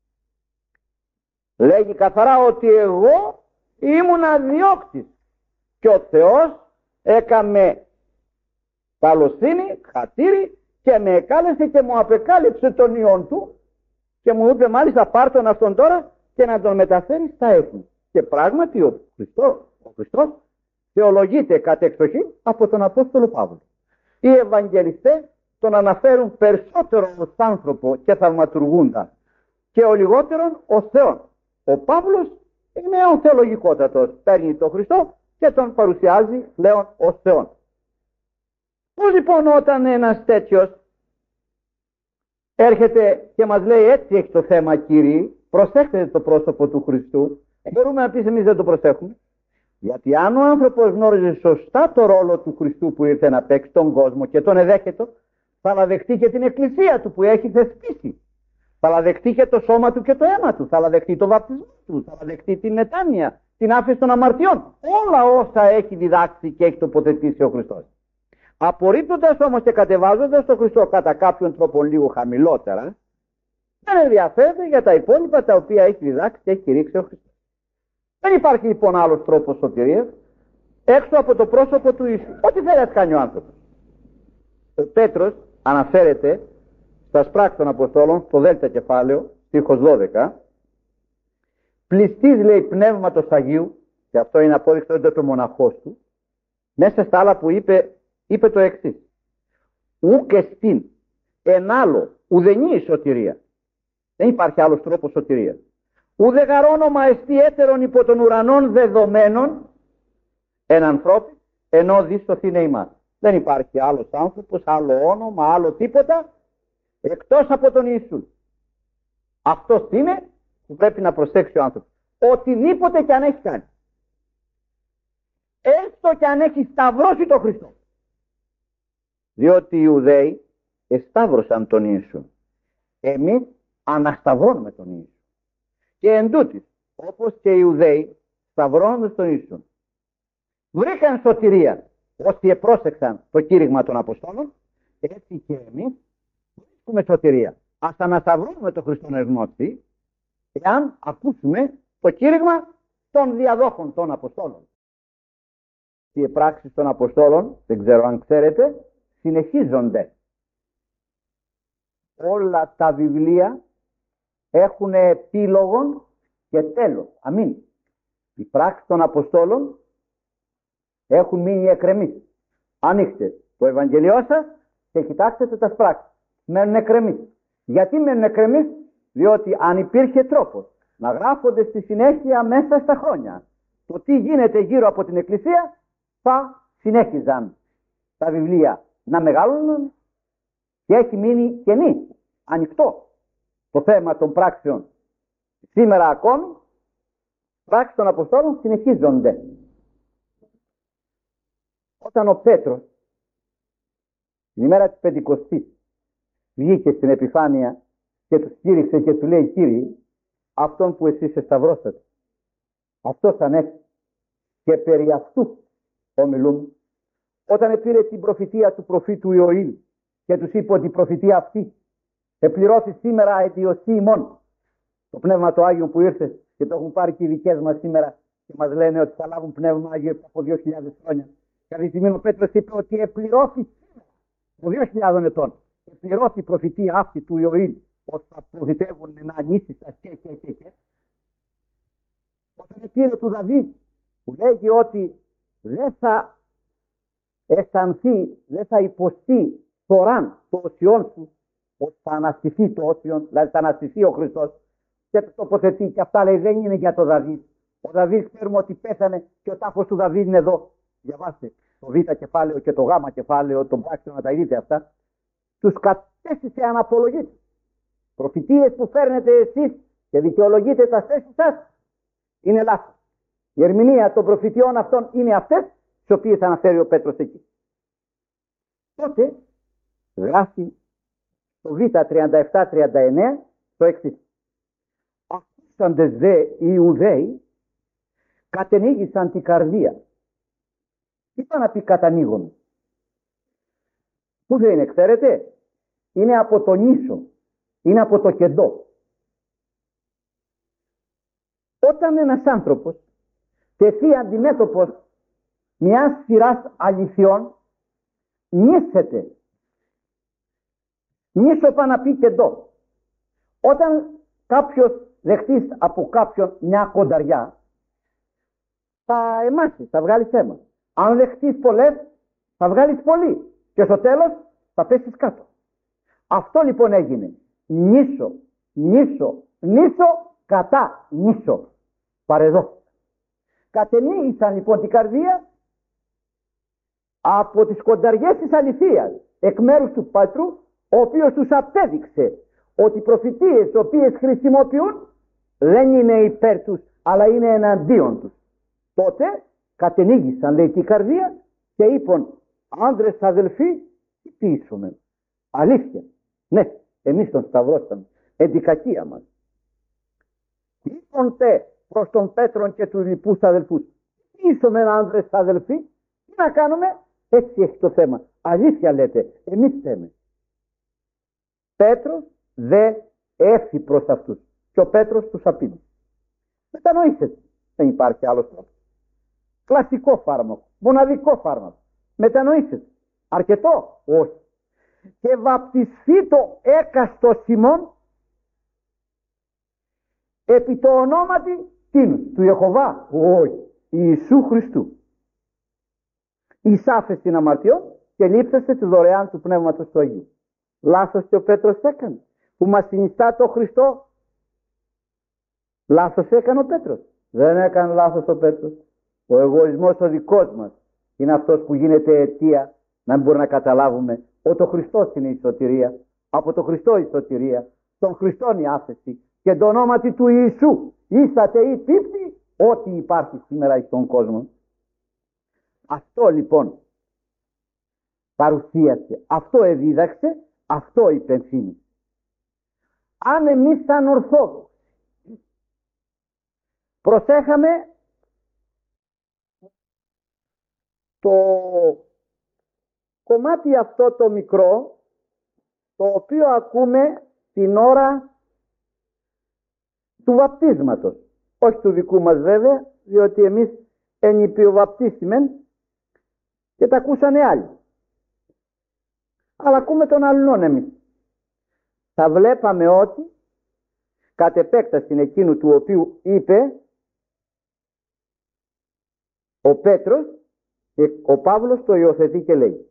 Λέγει καθαρά ότι εγώ ήμουν αδιώκτης και ο Θεός έκαμε καλοσύνη, χατήρι και με εκάλεσε και μου απεκάλυψε τον Υιόν του και μου είπε μάλιστα πάρ' τον αυτόν τώρα και να τον μεταφέρει στα έθνη. Και πράγματι ο Χριστός, ο Χριστός θεολογείται κατ' εξοχή από τον Απόστολο Παύλο. Οι Ευαγγελιστές τον αναφέρουν περισσότερο ως άνθρωπο και θαυματουργούντα και ο λιγότερον ως Θεόν. Ο Παύλος είναι ο θεολογικότατος, παίρνει τον Χριστό και τον παρουσιάζει πλέον ως Θεόν. Πώς λοιπόν όταν ένας τέτοιος έρχεται και μας λέει έτσι έχει το θέμα Κύριε, προσέξτε το πρόσωπο του Χριστού, μπορούμε να πεις εμείς δεν το προσέχουμε. Γιατί αν ο άνθρωπος γνώριζε σωστά το ρόλο του Χριστού που ήρθε να παίξει τον κόσμο και τον εδέχεται, θα αναδεχτεί και την εκκλησία του που έχει θεσπίσει. Θα αναδεχτεί και το σώμα του και το αίμα του. Θα αναδεχτεί το βαπτισμό του. Θα αναδεχτεί την μετάνοια, την άφεση των αμαρτιών. Όλα όσα έχει διδάξει και έχει τοποθετήσει ο Χριστός. Απορρίπτοντας όμως και κατεβάζοντας τον Χριστό κατά κάποιον τρόπο λίγο χαμηλότερα, δεν ενδιαφέρεται για τα υπόλοιπα τα οποία έχει διδάξει και έχει κηρύξει ο Χριστός. Δεν υπάρχει λοιπόν άλλος τρόπος σωτηρίας έξω από το πρόσωπο του Ιησού. Ό,τι θέλει να κάνει ο άνθρωπος. Ο Πέτρος αναφέρεται στα Πράξεις των Αποστόλων, στο Δέλτα κεφάλαιο, στίχος δώδεκα, πληστής λέει πνεύματος Αγίου, και αυτό είναι απόδειξη ότι το μοναχός του, μέσα στα άλλα που είπε, είπε το εξής. Ουκ εστίν εν άλλο ουδενή η σωτηρία. Δεν υπάρχει άλλος τρόπος σωτηρίας. Ουδε γαρόνομα εστί έτερον υπό των ουρανών δεδομένων εν ανθρώπι ενώ δίστοθήνε ημάς. Δεν υπάρχει άλλος άνθρωπος, άλλο όνομα, άλλο τίποτα εκτός από τον Ιησού. Αυτός είναι που πρέπει να προσέξει ο άνθρωπος. Οτιδήποτε και αν έχει κάνει. Έστω και αν έχει σταυρώσει τον Χριστό. Διότι οι Ιουδαίοι εσταύρωσαν τον Ιησού. Εμείς ανασταυρώνουμε τον Ιησού. Και εν τούτης, όπως και οι Ιουδαίοι σταυρώνοντας τον Ιησού, βρήκαν σωτηρία όσοι επρόσεξαν το κήρυγμα των Αποστόλων, έτσι και εμείς βρίσκουμε σωτηρία. Ας ανασταυρώνουμε τον Χριστόν εγνώτη, εάν ακούσουμε το κήρυγμα των διαδόχων των Αποστόλων. Οι πράξεις των Αποστόλων, δεν ξέρω αν ξέρετε, συνεχίζονται. Όλα τα βιβλία έχουν επίλογον και τέλος. Αμήν. Οι πράξεις των Αποστόλων έχουν μείνει εκκρεμείς. Ανοίξτε το Ευαγγελιό σας και κοιτάξτε τα πράξεις. Μένουν εκκρεμείς. Γιατί μένουν εκκρεμείς? Διότι αν υπήρχε τρόπος να γράφονται στη συνέχεια μέσα στα χρόνια το τι γίνεται γύρω από την Εκκλησία, θα συνέχιζαν τα βιβλία να μεγαλώνουν και έχει μείνει κενή, ανοιχτό το θέμα των πράξεων. Σήμερα ακόμη πράξεις των Αποστόλων συνεχίζονται. Όταν ο Πέτρος την ημέρα της Πεντηκοστής βγήκε στην επιφάνεια και του κήρυξε και του λέει: Κύριε, αυτόν που εσείς εσταυρώσατε, αυτός ανέφερε και περί αυτού ομιλούμε. Όταν πήρε την προφητεία του προφήτου Ιωήλ και τους είπε ότι η προφητεία αυτή επληρώθη σήμερα αιτιωσή ημών, το Πνεύμα το Άγιο που ήρθε και το έχουν πάρει και οι δικές μας σήμερα και μας λένε ότι θα λάβουν Πνεύμα Άγιο από δύο χιλιάδες χρόνια. Κάποια στιγμή ο Πέτρος είπε ότι επληρώθη από δύο χιλιάδες ετών. Επληρώθη η προφητεία αυτή του Ιωήλ, ότι θα προφητεύουν να ανήσεις τα και και και και. Όταν πήρε του Δαβίδ που λέγει ότι δεν θα αισθανθεί, δεν θα υποστεί θωράν το όσιόν σου, ότι θα αναστηθεί το όσιον, δηλαδή θα αναστηθεί ο Χριστός, και το τοποθετεί και αυτά λέει δεν είναι για τον Δαβίδ. Ο Δαβίδ ξέρουμε ότι πέθανε και ο τάφος του Δαβίδ είναι εδώ. Διαβάστε το Β κεφάλαιο και το Γ κεφάλαιο, τον πράξεων να τα δείτε αυτά. Τους κατέστησε αναπολογίτες. Προφητείες που φέρνετε εσείς και δικαιολογείτε τα θέσεις σας είναι λάθος. Η ερμηνεία των προφητειών αυτών είναι αυτές τις οποίες αναφέρει ο Πέτρος εκεί. Τότε γράφει το Β τριάντα επτά τριάντα εννέα το εξής. Ακούσαντες δε οι Ιουδαίοι κατενίγησαν την καρδία. Τι είπα να πει κατανοίγουν? Πού δεν είναι, ξέρετε? Είναι από το νήσο. Είναι από το κεντό. Όταν ένας άνθρωπος τεθεί αντιμέτωπος μιας σειράς αληθιών, νήσεται. Νήσο πάει να πει κεντό. Όταν κάποιος δεχτείς από κάποιον μια κονταριά, θα εμάσεις, θα βγάλεις αίμα. Αν δεχτείς πολλές, θα βγάλεις πολύ. Και στο τέλος θα πέσεις κάτω. Αυτό λοιπόν έγινε. Νήσο, νήσο, νήσο, κατά νήσο. Παρεδώ. Κατενίγησαν λοιπόν την καρδία από τις κονταριές της αληθείας εκ μέρους του Πατρού, ο οποίος τους απέδειξε ότι οι προφητείες τις οποίες χρησιμοποιούν δεν είναι υπέρ τους, αλλά είναι εναντίον τους. Τότε κατενίγησαν λέει την καρδία και είπαν: άνδρες αδελφοί, τι πείσουμε? Αλήθεια. Ναι, εμείς τον σταυρώσαμε. Εν την κακία μας. Είπαν τε προς τον Πέτρον και τους λοιπούς αδελφούς: πείσουμε άνδρες αδελφοί, τι να κάνουμε? Έτσι έχει το θέμα. Αλήθεια λέτε, εμείς θέμε. Πέτρος δε έφη προς αυτούς και ο Πέτρος τους απείλησε. Μετανοήσετε. Δεν υπάρχει άλλος τρόπος. Κλασικό φάρμακο, μοναδικό φάρμακο. Μετανοήσετε. Αρκετό? Όχι. Και βαπτιστεί το έκαστο Σιμών επί το ονόματι τίνου, του Ιεχωβά? Όχι. Ιησού Χριστού. Εισάφες την αμαρτιών και λείψεστε τη δωρεάν του Πνεύματος του Αγίου. Λάθος και ο Πέτρος έκανε που μας συνιστά το Χριστό. Λάθος έκανε ο Πέτρος? Δεν έκανε λάθος ο Πέτρος. Ο εγωισμός ο δικός μας είναι αυτός που γίνεται αιτία να μην μπορούμε να καταλάβουμε ότι ο Χριστός είναι η σωτηρία. Από το Χριστό η σωτηρία. Τον Χριστόν η άφεση. Και το ονόματι του Ιησού ήσατε ή πίπτη ό,τι υπάρχει σήμερα στον κόσμο. Αυτό λοιπόν παρουσίασε, αυτό εδίδαξε, αυτό υπενθύμησε. Αν εμείς σαν Ορθόδοξοι προσέχαμε το κομμάτι αυτό το μικρό, το οποίο ακούμε την ώρα του βαπτίσματος, όχι του δικού μας βέβαια, διότι εμείς ενυπιοβαπτίστημεν και τα ακούσανε άλλοι, αλλά ακούμε τον αλληνών εμείς. Θα βλέπαμε ότι κατ' επέκταση εκείνου του οποίου είπε ο Πέτρος, ο Παύλος το υιοθετεί και λέει: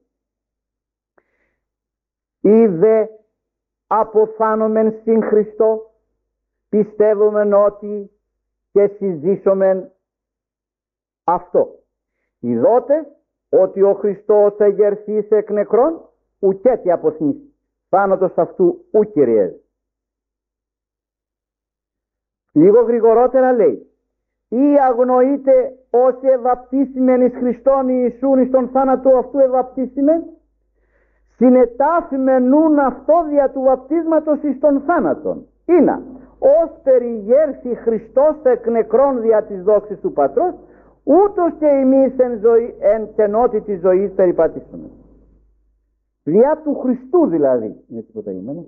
είδε αποφάνομεν συν Χριστό, πιστεύομεν ότι και συζήσομεν αυτό. Ιδότε ότι ο Χριστός εγερθείς εκ νεκρών, ουκέτι αποθνής. Θάνατος αυτού ου κυριεύει. Λίγο γρηγορότερα λέει: ή αγνοείτε όσοι ευαπτίσιμεν εις Χριστόν Ιησούν εις τον θάνατο αυτού ευαπτίσιμεν, συνετάφημεν νουν αυτό δια του βαπτίσματος εις τον θάνατον. Είναι ως περιγέρθη Χριστός εκ νεκρών δια της δόξης του Πατρός, ούτως και εμείς εν, ζωή, εν κενότη της ζωής περιπατήσουμε. Δια του Χριστού δηλαδή. Είναι τίποτα γεμμένο.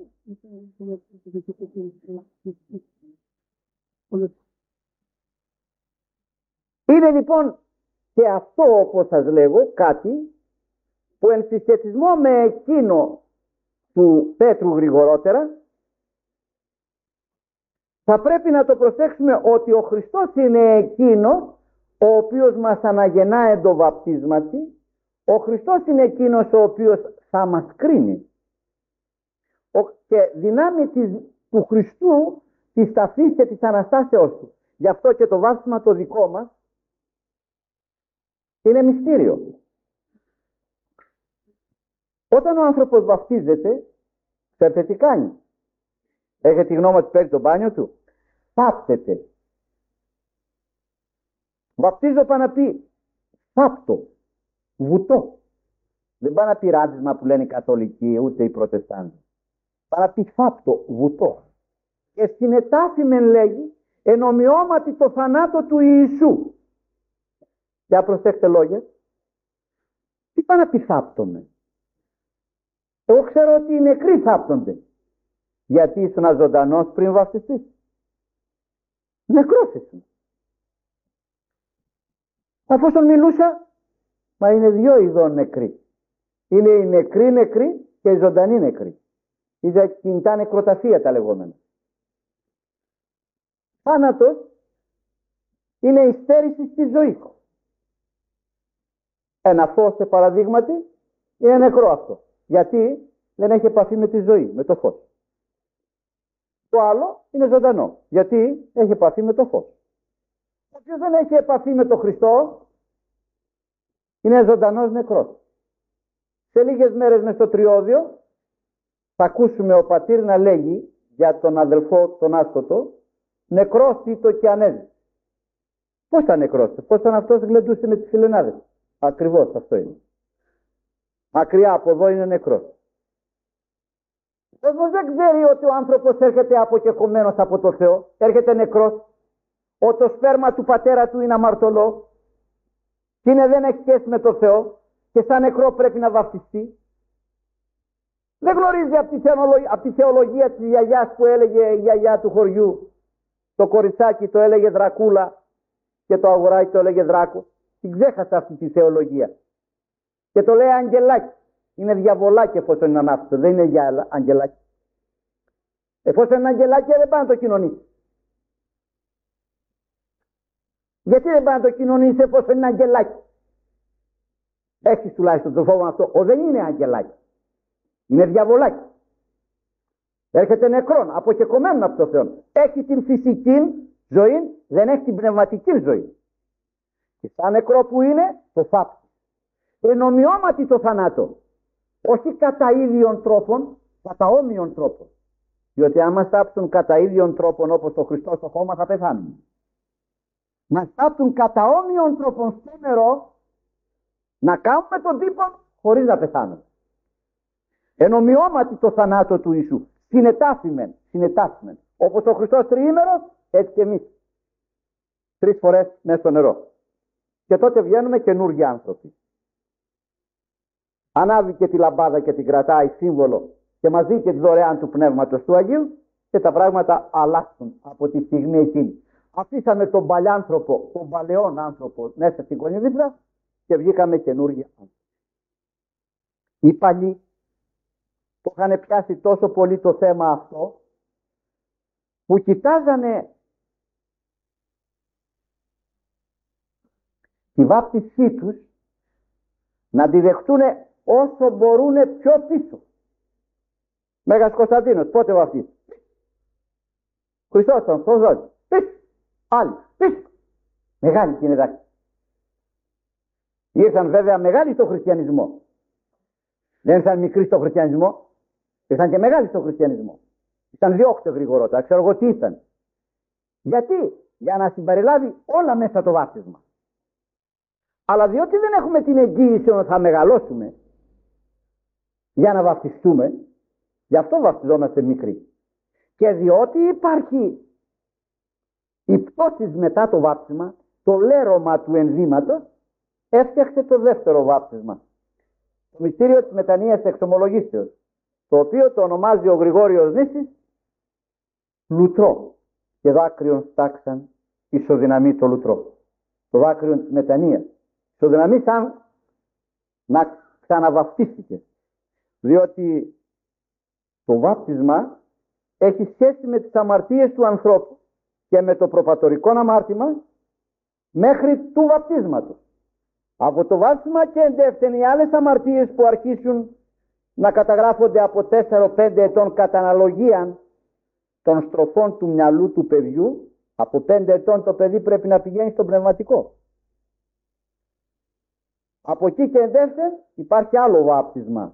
Είναι λοιπόν και αυτό, όπως σας λέγω, κάτι που εν συσχετισμό με εκείνο του Πέτρου γρηγορότερα θα πρέπει να το προσέξουμε, ότι ο Χριστός είναι εκείνος ο οποίος μας αναγεννά εν το βαπτίσματι. Ο Χριστός είναι εκείνος ο οποίος θα μας κρίνει. Και δυνάμει της, του Χριστού, της ταφής και της Αναστάσεώς του. Γι' αυτό και το βάπτισμα το δικό μας είναι μυστήριο. Όταν ο άνθρωπος βαπτίζεται, ξέρετε τι κάνει? Έχετε τη γνώμη ότι παίρνει το μπάνιο του? Θάπτεται. Βαπτίζω πάει να πει θάπτω, βουτώ. Δεν πάει να πει ράντισμα που λένε οι καθολικοί ούτε οι προτεστάντες. Πάει να πει θάπτω, βουτώ. Και στην ετάφη μεν λέγει εν ομοιώματι το θανάτο του Ιησού. Για προσέξτε λόγια. Τι πάει να πει θάπτομαι? Εγώ ξέρω ότι οι νεκροί θάπτονται. Γιατί ήσουν ζωντανός πριν βαπτιστείς? Νεκρός ήσουν. Αφόσον μιλούσα, μα είναι δυο ειδών νεκροί. Είναι οι νεκροί νεκροί και οι ζωντανοί νεκροί. Η κινητά νεκροταφεία τα λεγόμενα. Θάνατος είναι η στέρηση στη ζωή. Ένα φως, σε παραδείγματι, είναι νεκρό αυτό. Γιατί δεν έχει επαφή με τη ζωή, με το φως. Το άλλο είναι ζωντανό. Γιατί έχει επαφή με το φως. Όποιος δεν έχει επαφή με τον Χριστό είναι ζωντανός νεκρός. Σε λίγες μέρες μες στο Τριώδιο θα ακούσουμε ο πατήρ να λέγει για τον αδελφό τον άσκοτο, νεκρός ήτο και ανέζησε. Πώς θα νεκρός? Πώς θα αυτός γλεντούσε με τις φιλενάδες? Ακριβώς αυτό είναι. Μακριά από εδώ είναι νεκρός. Ο κόσμος δεν ξέρει ότι ο άνθρωπος έρχεται αποκεκομένος από το Θεό, έρχεται νεκρός, ότι το σπέρμα του πατέρα του είναι αμαρτωλό και είναι, δεν έχει σχέση με το Θεό και σαν νεκρό πρέπει να βαφτιστεί. Δεν γνωρίζει από τη, θεολογία, από τη θεολογία της γιαγιάς που έλεγε η γιαγιά του χωριού. Το κοριτσάκι το έλεγε Δρακούλα και το αγοράκι το έλεγε Δράκο. Την ξέχασα αυτή τη θεολογία. Και το λέει αγγελάκι. Είναι διαβολάκι εφόσον είναι ανάφιστο. Δεν είναι για αγγελάκι. Εφόσον είναι αγγελάκι δεν πάει να το κοινωνήσει. Γιατί δεν πάει να το κοινωνήσει εφόσον είναι αγγελάκι? Έχεις τουλάχιστον το φόβο αυτό. Ο δεν είναι αγγελάκι. Είναι διαβολάκι. Έρχεται νεκρόν, αποκεκομένον από το Θεό. Έχει την φυσική ζωή, δεν έχει την πνευματική ζωή. Και σαν νεκρό που είναι, το θάπτει. Εν ομοιώματι το θανάτο. Όχι κατά ίδιων τρόπων, κατά όμοιων τρόπων. Διότι αν μας θάψουν κατά ίδιων τρόπων όπως το Χριστό στο χώμα θα πεθάνουμε. Μας θάψουν κατά όμοιων τρόπων στο νερό, να κάνουμε τον τύπο χωρίς να πεθάνουμε. Εν ομοιώματι το θανάτο του Ιησού. Συνετάφημεν, συνετάφημεν. Όπως ο Χριστός τριήμερος, έτσι και εμείς. Τρεις φορές μέσα στο νερό. Και τότε βγαίνουμε καινούργιοι άνθρωποι. Ανάβει και τη λαμπάδα και την κρατάει σύμβολο και μας δει και τη δωρεάν του Πνεύματος του Αγίου και τα πράγματα αλλάξουν από τη στιγμή εκείνη. Αφήσαμε τον παλιάνθρωπο, τον παλαιόν άνθρωπο μέσα στην κονιβήθρα και βγήκαμε καινούργιοι άνθρωποι. Οι παλιοί που είχαν πιάσει τόσο πολύ το θέμα αυτό, που κοιτάζανε τη βάπτισή τους να τη δεχτούν όσο μπορούν πιο πίσω. Μέγας Κωνσταντίνος πότε βαπτίστηκε? Χριστός τον Σώζος. Πίσω. Άλλοι. Πίσω. Μεγάλη κοινετάκη. Ήρθαν βέβαια μεγάλοι στο χριστιανισμό. Δεν ήρθαν μικροί στο χριστιανισμό. Ήρθαν και μεγάλοι στο χριστιανισμό. Ήταν διώχτε γρηγορότερα. Ξέρω εγώ τι ήταν. Γιατί? για να συμπεριλάβει όλα μέσα το βάπτισμα. Αλλά διότι δεν έχουμε την εγγύηση ότι θα μεγαλώσουμε για να βαπτιστούμε, γι' αυτό βαπτιζόμαστε μικροί. Και διότι υπάρχει η πτώση μετά το βάπτισμα, το λέρωμα του ενδύματος, έφτιαξε το δεύτερο βάπτισμα. Το μυστήριο της μετανοίας εξομολογήσεως, το οποίο το ονομάζει ο Γρηγόριος Νήσης λουτρό. Και δάκρυον στάξαν ισοδυναμεί το λουτρό. Το δάκρυον της μετανοίας. Ισοδυναμεί σαν να ξαναβαπτίστηκε. Διότι το βάπτισμα έχει σχέση με τις αμαρτίες του ανθρώπου και με το προπατορικό αμάρτημα μέχρι του βαπτίσματος. Από το βάπτισμα και εντεύθεν οι άλλες αμαρτίες που αρχίσουν να καταγράφονται από τέσσερα πέντε ετών κατά αναλογία των στροφών του μυαλού του παιδιού. Από πέντε ετών το παιδί πρέπει να πηγαίνει στο πνευματικό. Από εκεί και εντεύθεν υπάρχει άλλο βάπτισμα.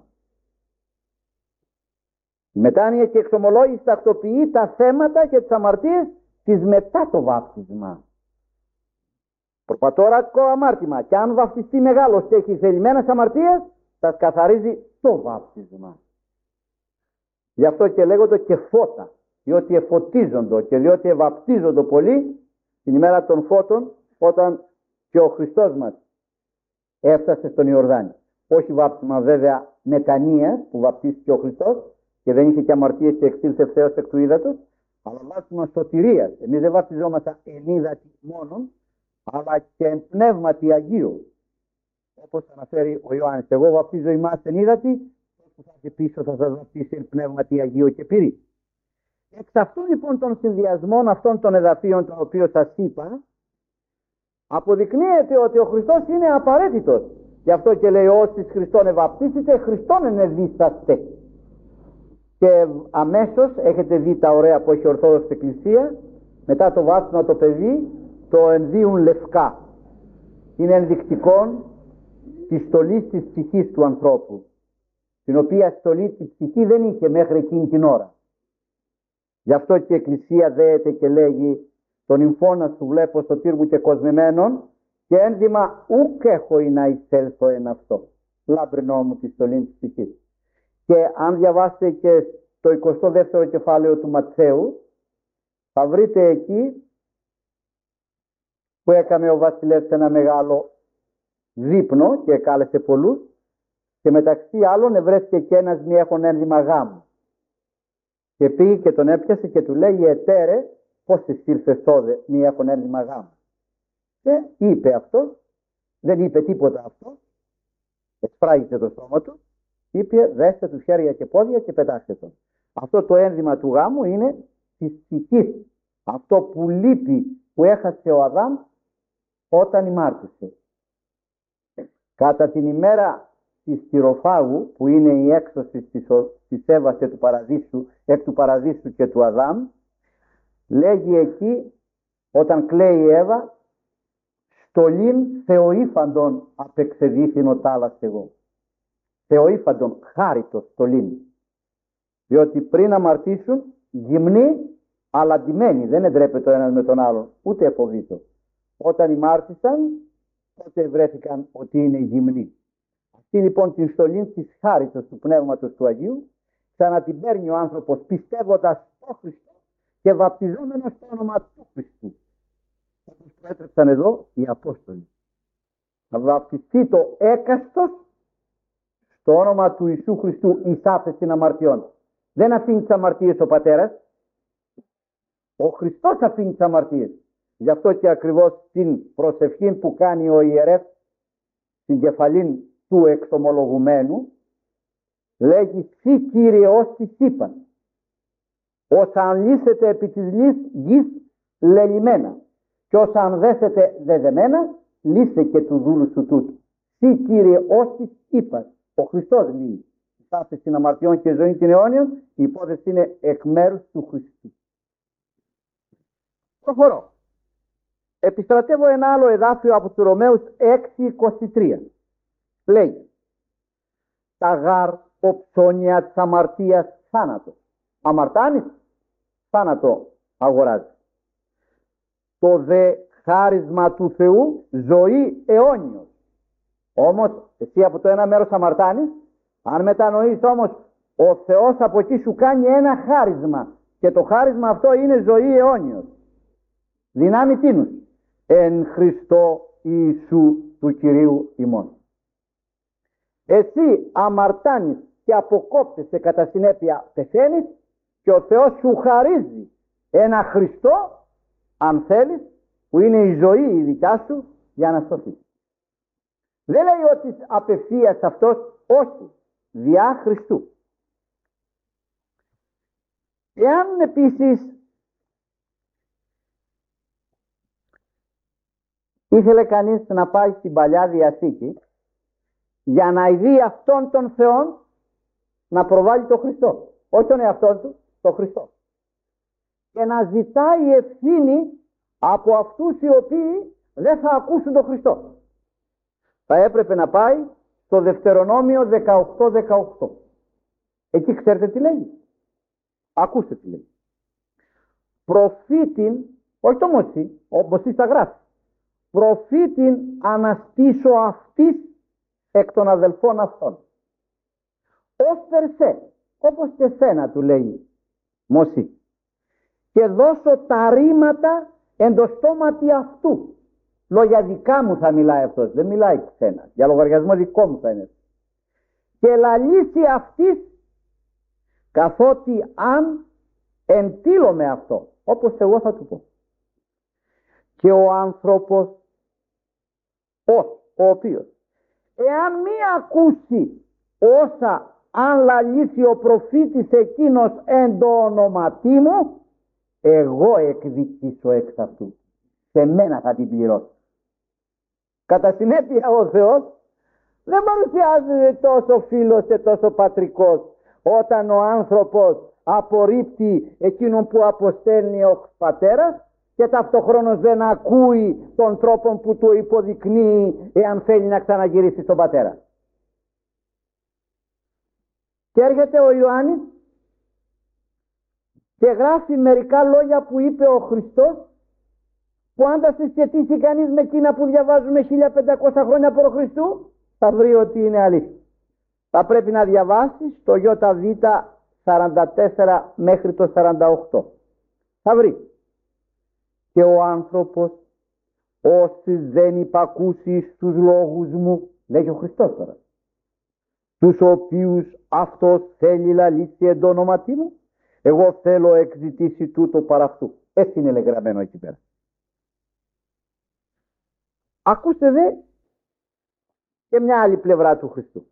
Η μετάνοια και εξομολόγηση τακτοποιεί τα θέματα και τις αμαρτίες της μετά το βάπτισμα. Προπατορικό αμάρτημα, και αν βαπτιστεί μεγάλος και έχει θελημένες αμαρτίες, θα καθαρίζει το βάπτισμα. Γι' αυτό και λέγονται και φώτα, διότι εφωτίζονται και διότι ευαπτίζονται πολύ την ημέρα των φώτων, όταν και ο Χριστός μας έφτασε στον Ιορδάνη. Όχι βάπτισμα βέβαια μετανοίας που βαπτίστηκε ο Χριστός και δεν είχε και αμαρτίες και εξήλθε ευθέως εκ του ύδατος, αλλά βάπτισμα σωτηρίας. Εμείς δεν βαπτιζόμαστε εν ύδατι μόνον, αλλά και εν πνεύματι Αγίου. Όπως αναφέρει ο Ιωάννης, εγώ βαπτίζω ημάς εν ύδατι, που θα και πίσω θα σας βαπτίσει εν πνεύματι Αγίου και πυρί. Εξ αυτών λοιπόν των συνδυασμών αυτών των εδαφείων, των οποίων σας είπα, αποδεικνύεται ότι ο Χριστός είναι απαραίτητος. Γι' αυτό και λέει όσοι Χριστόν ευαπτίσετε, Χριστόν ενεδίσαστε. Και αμέσως έχετε δει τα ωραία που έχει η Ορθόδοξη Εκκλησία, μετά το βάπτισμα το παιδί το ενδύουν λευκά. Είναι ενδεικτικό της στολής της ψυχής του ανθρώπου, την οποία στολή της ψυχή δεν είχε μέχρι εκείνη την ώρα. Γι' αυτό και η Εκκλησία δέεται και λέγει τον ημφώνα σου βλέπω στο τύρμου και κοσμημένον και ένδυμα ουκ έχω ή να εισέλθω εν αυτό. Λάμπρινό μου τη στολή της ψυχής. Και αν διαβάσετε και το εικοστό δεύτερο κεφάλαιο του Ματθαίου, θα βρείτε εκεί που έκανε ο βασιλεύς ένα μεγάλο δείπνο και κάλεσε πολλούς, και μεταξύ άλλων ευρέθηκε και ένας μη έχων ένδυμα γάμου. Και πήγε και τον έπιασε και του λέει ετέρε πώς ήρθες τότε μη έχων ένδυμα γάμου. Και είπε αυτό, δεν είπε τίποτα αυτό, εσφράγισε το στόμα του, είπε δέστε του χέρια και πόδια και πετάξτε τον. Αυτό το ένδυμα του γάμου είναι της ψυχής. Αυτό που λείπει, που έχασε ο Αδάμ όταν ημάρτησε. Κατά την ημέρα της Κυροφάγου, που είναι η έξωση της, της Εύας και του παραδείσου, εκ του παραδείσου και του Αδάμ, λέγει εκεί όταν κλαίει η Εύα, στολήν θεοήφαντον απεξεδίθην ο τάλας εγώ. Θεοήφαντον, χάριτο στολήν. Διότι πριν αμαρτήσουν γυμνοί αλλά ντυμένοι, δεν εντρέπεται ο ένας με τον άλλον, ούτε εφοβήτω. Όταν ημάρτησαν, τότε βρέθηκαν ότι είναι γυμνοί. Αυτή λοιπόν την στολή της χάριτος του Πνεύματος του Αγίου ξανά την παίρνει ο άνθρωπος πιστεύοντας στο Χριστό και βαπτιζόμενος στο όνομα του Χριστού. Όπως προέτρεψαν εδώ οι Απόστολοι. Να βαπτιστεί το έκαστος στο όνομα του Ιησού Χριστού εις άφεσιν αμαρτιών. Δεν αφήνει τις αμαρτίες ο Πατέρας. Ο Χριστός αφήνει τις αμαρτίες. Γι' αυτό και ακριβώς την προσευχή που κάνει ο ιερεύς στην κεφαλήν του εξομολογουμένου λέγει «Συ Κύριε όσοι είπαν, όσα αν λύσετε επί της λύσης γης λελειμμένα και όσα αν δέσετε δεδεμένα λύσε και του δούλου σου τούτου. Συ Κύριε όσοι είπαν». Ο Χριστός λύει. Στάφη στην αμαρτιών και ζωή την αιώνιον, η υπόθεση είναι εκ μέρους του Χριστού. Προχωρώ. Επιστρατεύω ένα άλλο εδάφιο από τους Ρωμαίους έξι είκοσι τρία. Λέει «Τα γάρ οψώνια της αμαρτίας θάνατο». Αμαρτάνεις, θάνατο αγοράζει. το δε χάρισμα του Θεού ζωή αιώνιος. Όμως εσύ από το ένα μέρος αμαρτάνεις, αν μετανοείς όμως, ο Θεός από εκεί σου κάνει ένα χάρισμα και το χάρισμα αυτό είναι ζωή αιώνιος. Δυνάμει τίνους? Εν Χριστώ Ιησού του Κυρίου ημών. Εσύ αμαρτάνεις και αποκόπτεσαι, κατά συνέπεια πεθαίνεις, και ο Θεός σου χαρίζει ένα Χριστό, αν θέλεις, που είναι η ζωή η δικιά σου, για να σωθείς. Δεν λέει ότι απευθείας αυτός, όχι, διά Χριστού. Εάν επίσης ήθελε κανείς να πάει στην Παλιά Διαθήκη για να δει αυτόν τον Θεόν, να προβάλλει τον Χριστό, όχι τον εαυτό του, τον Χριστό, και να ζητάει ευθύνη από αυτούς οι οποίοι δεν θα ακούσουν τον Χριστό, θα έπρεπε να πάει στο Δευτερονόμιο δεκαοκτώ δεκαοκτώ. Εκεί ξέρετε τι λέει? Ακούστε τι λέει. Προφήτην, όχι το Μωσή, ο Μωσής τα γράφει, προφήτην αναστήσω αυτής εκ των αδελφών αυτών. Ως περσέ, όπως και σένα, του λέει Μωσή, και δώσω τα ρήματα εν το στόματι αυτού. Λόγια δικά μου θα μιλάει αυτός, δεν μιλάει ξένα, για λογαριασμό δικό μου θα είναι. Και λαλήσει αυτής, καθότι αν εντύλω με αυτό, όπως εγώ θα του πω. Και ο άνθρωπος, ως ο οποίος, εάν μη ακούσει όσα αν λαλήσει ο προφήτης εκείνος εν το ονοματί μου, εγώ εκδικήσω εξ αυτού. Σε μένα θα την πληρώσω. Κατά συνέπεια ο Θεός δεν παρουσιάζεται τόσο φίλος και τόσο πατρικός όταν ο άνθρωπος απορρίπτει εκείνον που αποστέλνει ο πατέρας και ταυτοχρόνως δεν ακούει τον τρόπο που του υποδεικνύει εάν θέλει να ξαναγυρίσει στον πατέρα. Και έρχεται ο Ιωάννης και γράφει μερικά λόγια που είπε ο Χριστός, που αν τα συσχετίσει κανείς με εκείνα που διαβάζουμε χίλια πεντακόσια χρόνια π.Χ., θα βρει ότι είναι αλήθεια. Θα πρέπει να διαβάσεις το ΙΒ σαράντα τέσσερα μέχρι το σαράντα οκτώ. Θα βρει. Και ο άνθρωπος, όσοι δεν υπακούσει στους λόγους μου, λέγει ο Χριστός τώρα, τους οποίους αυτός θέλει λαλήσει εν το όνοματί μου, εγώ θέλω εκζητήσει τούτο παρά αυτού. Έτσι είναι γραμμένο εκεί πέρα. Ακούστε δε και μια άλλη πλευρά του Χριστού.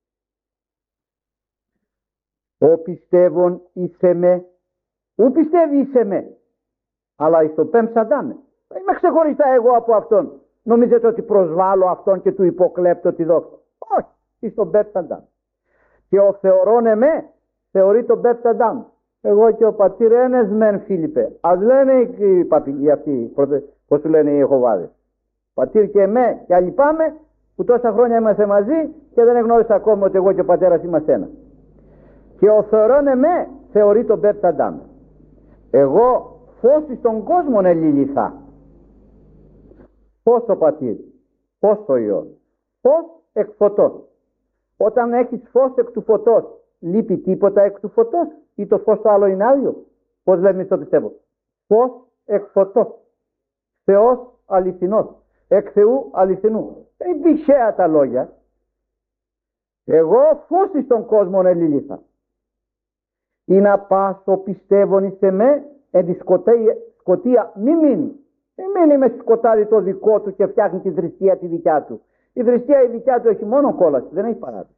Ο πιστεύων είσαι με, ου πιστεύει είσαι με, αλλά εις το πέμψαντάμε. Δεν είμαι ξεχωριστά εγώ από αυτόν. Νομίζετε ότι προσβάλλω αυτόν και του υποκλέπτω τη δόξα? Όχι, εις τον πέμψαντάμε. Και ο θεωρών εμέ θεωρεί τον πέμψαντάμε. Εγώ και ο πατήρ ένες μεν, Φίλιππε. Ας λένε οι παπηγοί αυτοί, πώς του λένε οι Ιεχωβάδες. Πατήρ και εμέ, και αλυπάμαι που τόσα χρόνια είμαστε μαζί και δεν εγνώρισα ακόμα ότι εγώ και ο πατέρας είμαστε ένα. Και ο θεωρών εμέ θεωρεί τον πέπταντάμε. Εγώ φως εις τον κόσμον ελιληθά. Φως ο πατήρ, φως ο Υιός, φως εκ φωτός. Όταν έχεις φως εκ του φωτός, λείπει τίποτα εκ του φωτός ή το φως το άλλο είναι άδειο? Πώς λέμε εμείς το πιστεύω? Φως εκ φωτός. Θεός αληθινός. Εκ Θεού αληθινού. Δεν είναι τυχαία τα λόγια. Εγώ φως εις τον κόσμον ελιλήθα. Ή να πάσω πιστεύων εις εμέ, εν τη σκοτία μη μείνει. Μην μείνει με σκοτάδι το δικό του και φτιάχνει τη θρησκεία τη δικιά του. Η θρησκεία η δικιά του έχει μόνο κόλαση, δεν έχει παράδοση.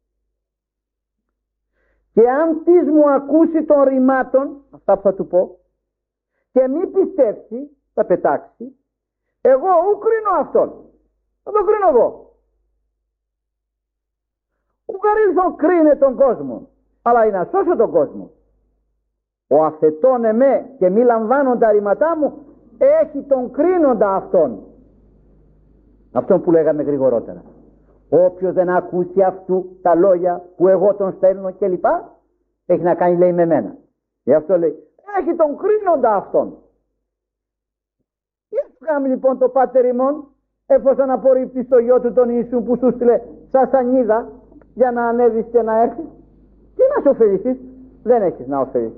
Και αν της μου ακούσει των ρημάτων, αυτά που θα του πω, και μη πιστέψει, θα πετάξει, εγώ ου κρίνω αυτόν. Θα τον κρίνω εγώ. Ου καρίλθον κρίνε τον κόσμο, αλλά είναι να σώσω τον κόσμο. Ο αθετών εμέ και μη λαμβάνουν τα ρήματά μου, έχει τον κρίνοντα αυτόν. Αυτόν που λέγαμε γρηγορότερα. Όποιος δεν ακούσει αυτού τα λόγια που εγώ τον στέλνω και λοιπά, έχει να κάνει, λέει, με μένα. Γι' αυτό λέει, έχει τον κρίνοντα αυτόν. Κάμει λοιπόν το Πάτερ ημών, εφόσον απορρίπτεις το γιο του τον Ιησού που σου στείλε σαν σανίδα για να ανέβεις και να έρθεις, τι να σου ωφεληθείς? Δεν έχεις να ωφεληθείς.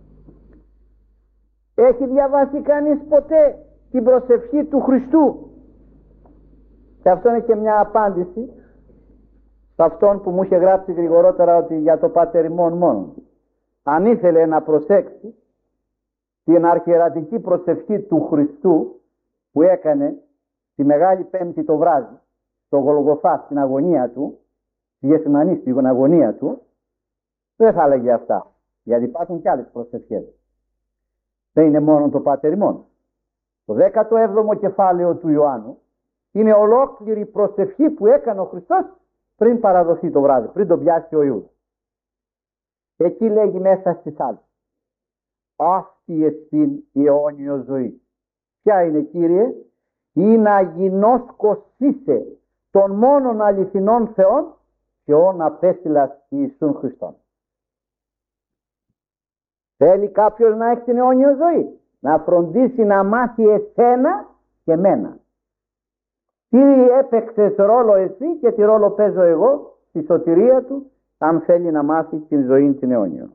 Έχει διαβάσει κανείς ποτέ την προσευχή του Χριστού? Και αυτό είναι και μια απάντηση σε αυτόν που μου είχε γράψει γρηγορότερα ότι για το Πάτερ ημών μόνο. Αν ήθελε να προσέξει την αρχιερατική προσευχή του Χριστού που έκανε τη Μεγάλη Πέμπτη το βράδυ στο Γολγοθά, στην αγωνία του, στη Γεθσιμανή, στην αγωνία του, δεν θα έλεγε αυτά, γιατί υπάρχουν και άλλες προσευχές. Δεν είναι μόνο το Πάτερ ημών. Το δέκατο έβδομο κεφάλαιο του Ιωάννου είναι ολόκληρη προσευχή που έκανε ο Χριστός πριν παραδοθεί το βράδυ, πριν τον πιάσει ο Ιούδας. Εκεί λέγει μέσα στη θάλασσα, αυτή εστίν η αιώνιος ζωή. Ποια είναι, Κύριε? Ή να γινώσκωσίσε των μόνων αληθινών Θεών και όν απέστειλας Ιησούν Χριστόν. Θέλει κάποιος να έχει την αιώνιο ζωή, να φροντίσει να μάθει εσένα και μένα. Τι έπαιξες ρόλο εσύ και τι ρόλο παίζω εγώ στη σωτηρία του, αν θέλει να μάθει την ζωή την αιώνιο.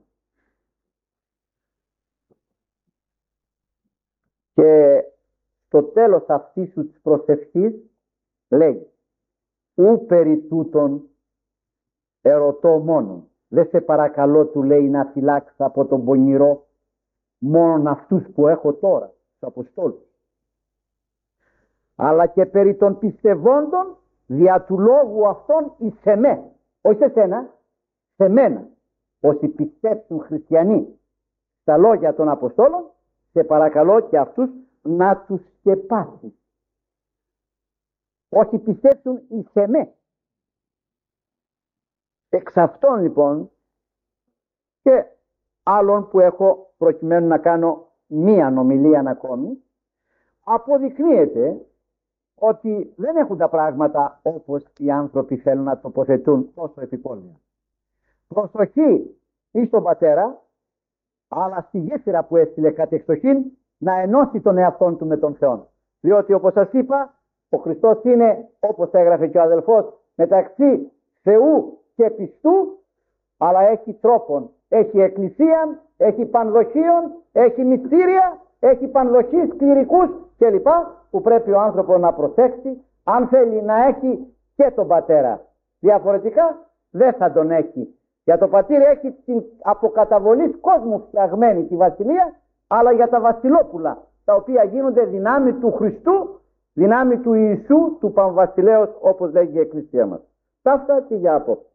Και στο τέλος αυτής σου της προσευχής λέει, ου περί τούτον ερωτώ μόνον. Δεν σε παρακαλώ, του λέει, να φυλάξεις από τον πονηρό μόνον αυτούς που έχω τώρα, τους Αποστόλους, αλλά και περί των πιστευόντων δια του λόγου αυτών εις εμέ. Όχι σε σένα, σε μένα. Όσοι πιστέψουν χριστιανοί στα λόγια των Αποστόλων, σε παρακαλώ και αυτούς να τους σκεπάσεις. Όσοι πιστέψουν εις εμέ. Εξ αυτών λοιπόν και άλλων που έχω προκειμένου να κάνω μία ομιλία ακόμη, αποδεικνύεται ότι δεν έχουν τα πράγματα όπως οι άνθρωποι θέλουν να τοποθετούν τόσο επικόλυνα. Προσοχή εις τον Πατέρα, αλλά στη γέφυρα που έστειλε κατ' εξοχήν να ενώσει τον εαυτόν του με τον Θεό. Διότι όπως σας είπα, ο Χριστός είναι, όπως έγραφε και ο αδελφός, μεταξύ Θεού και πιστού, αλλά έχει τρόπον, έχει εκκλησία, έχει πανδοχείων, έχει μυστήρια, έχει πανδοχείς, κληρικούς κλπ. Που πρέπει ο άνθρωπος να προσέξει αν θέλει να έχει και τον Πατέρα. Διαφορετικά δεν θα τον έχει. Για το πατήρ έχει την αποκαταβολής κόσμου φτιαγμένη τη βασιλεία, αλλά για τα βασιλόπουλα, τα οποία γίνονται δυνάμει του Χριστού, δυνάμει του Ιησού, του Πανβασιλέως, όπως λέγει η Εκκλησία μας. Ταύτα και για απόψε.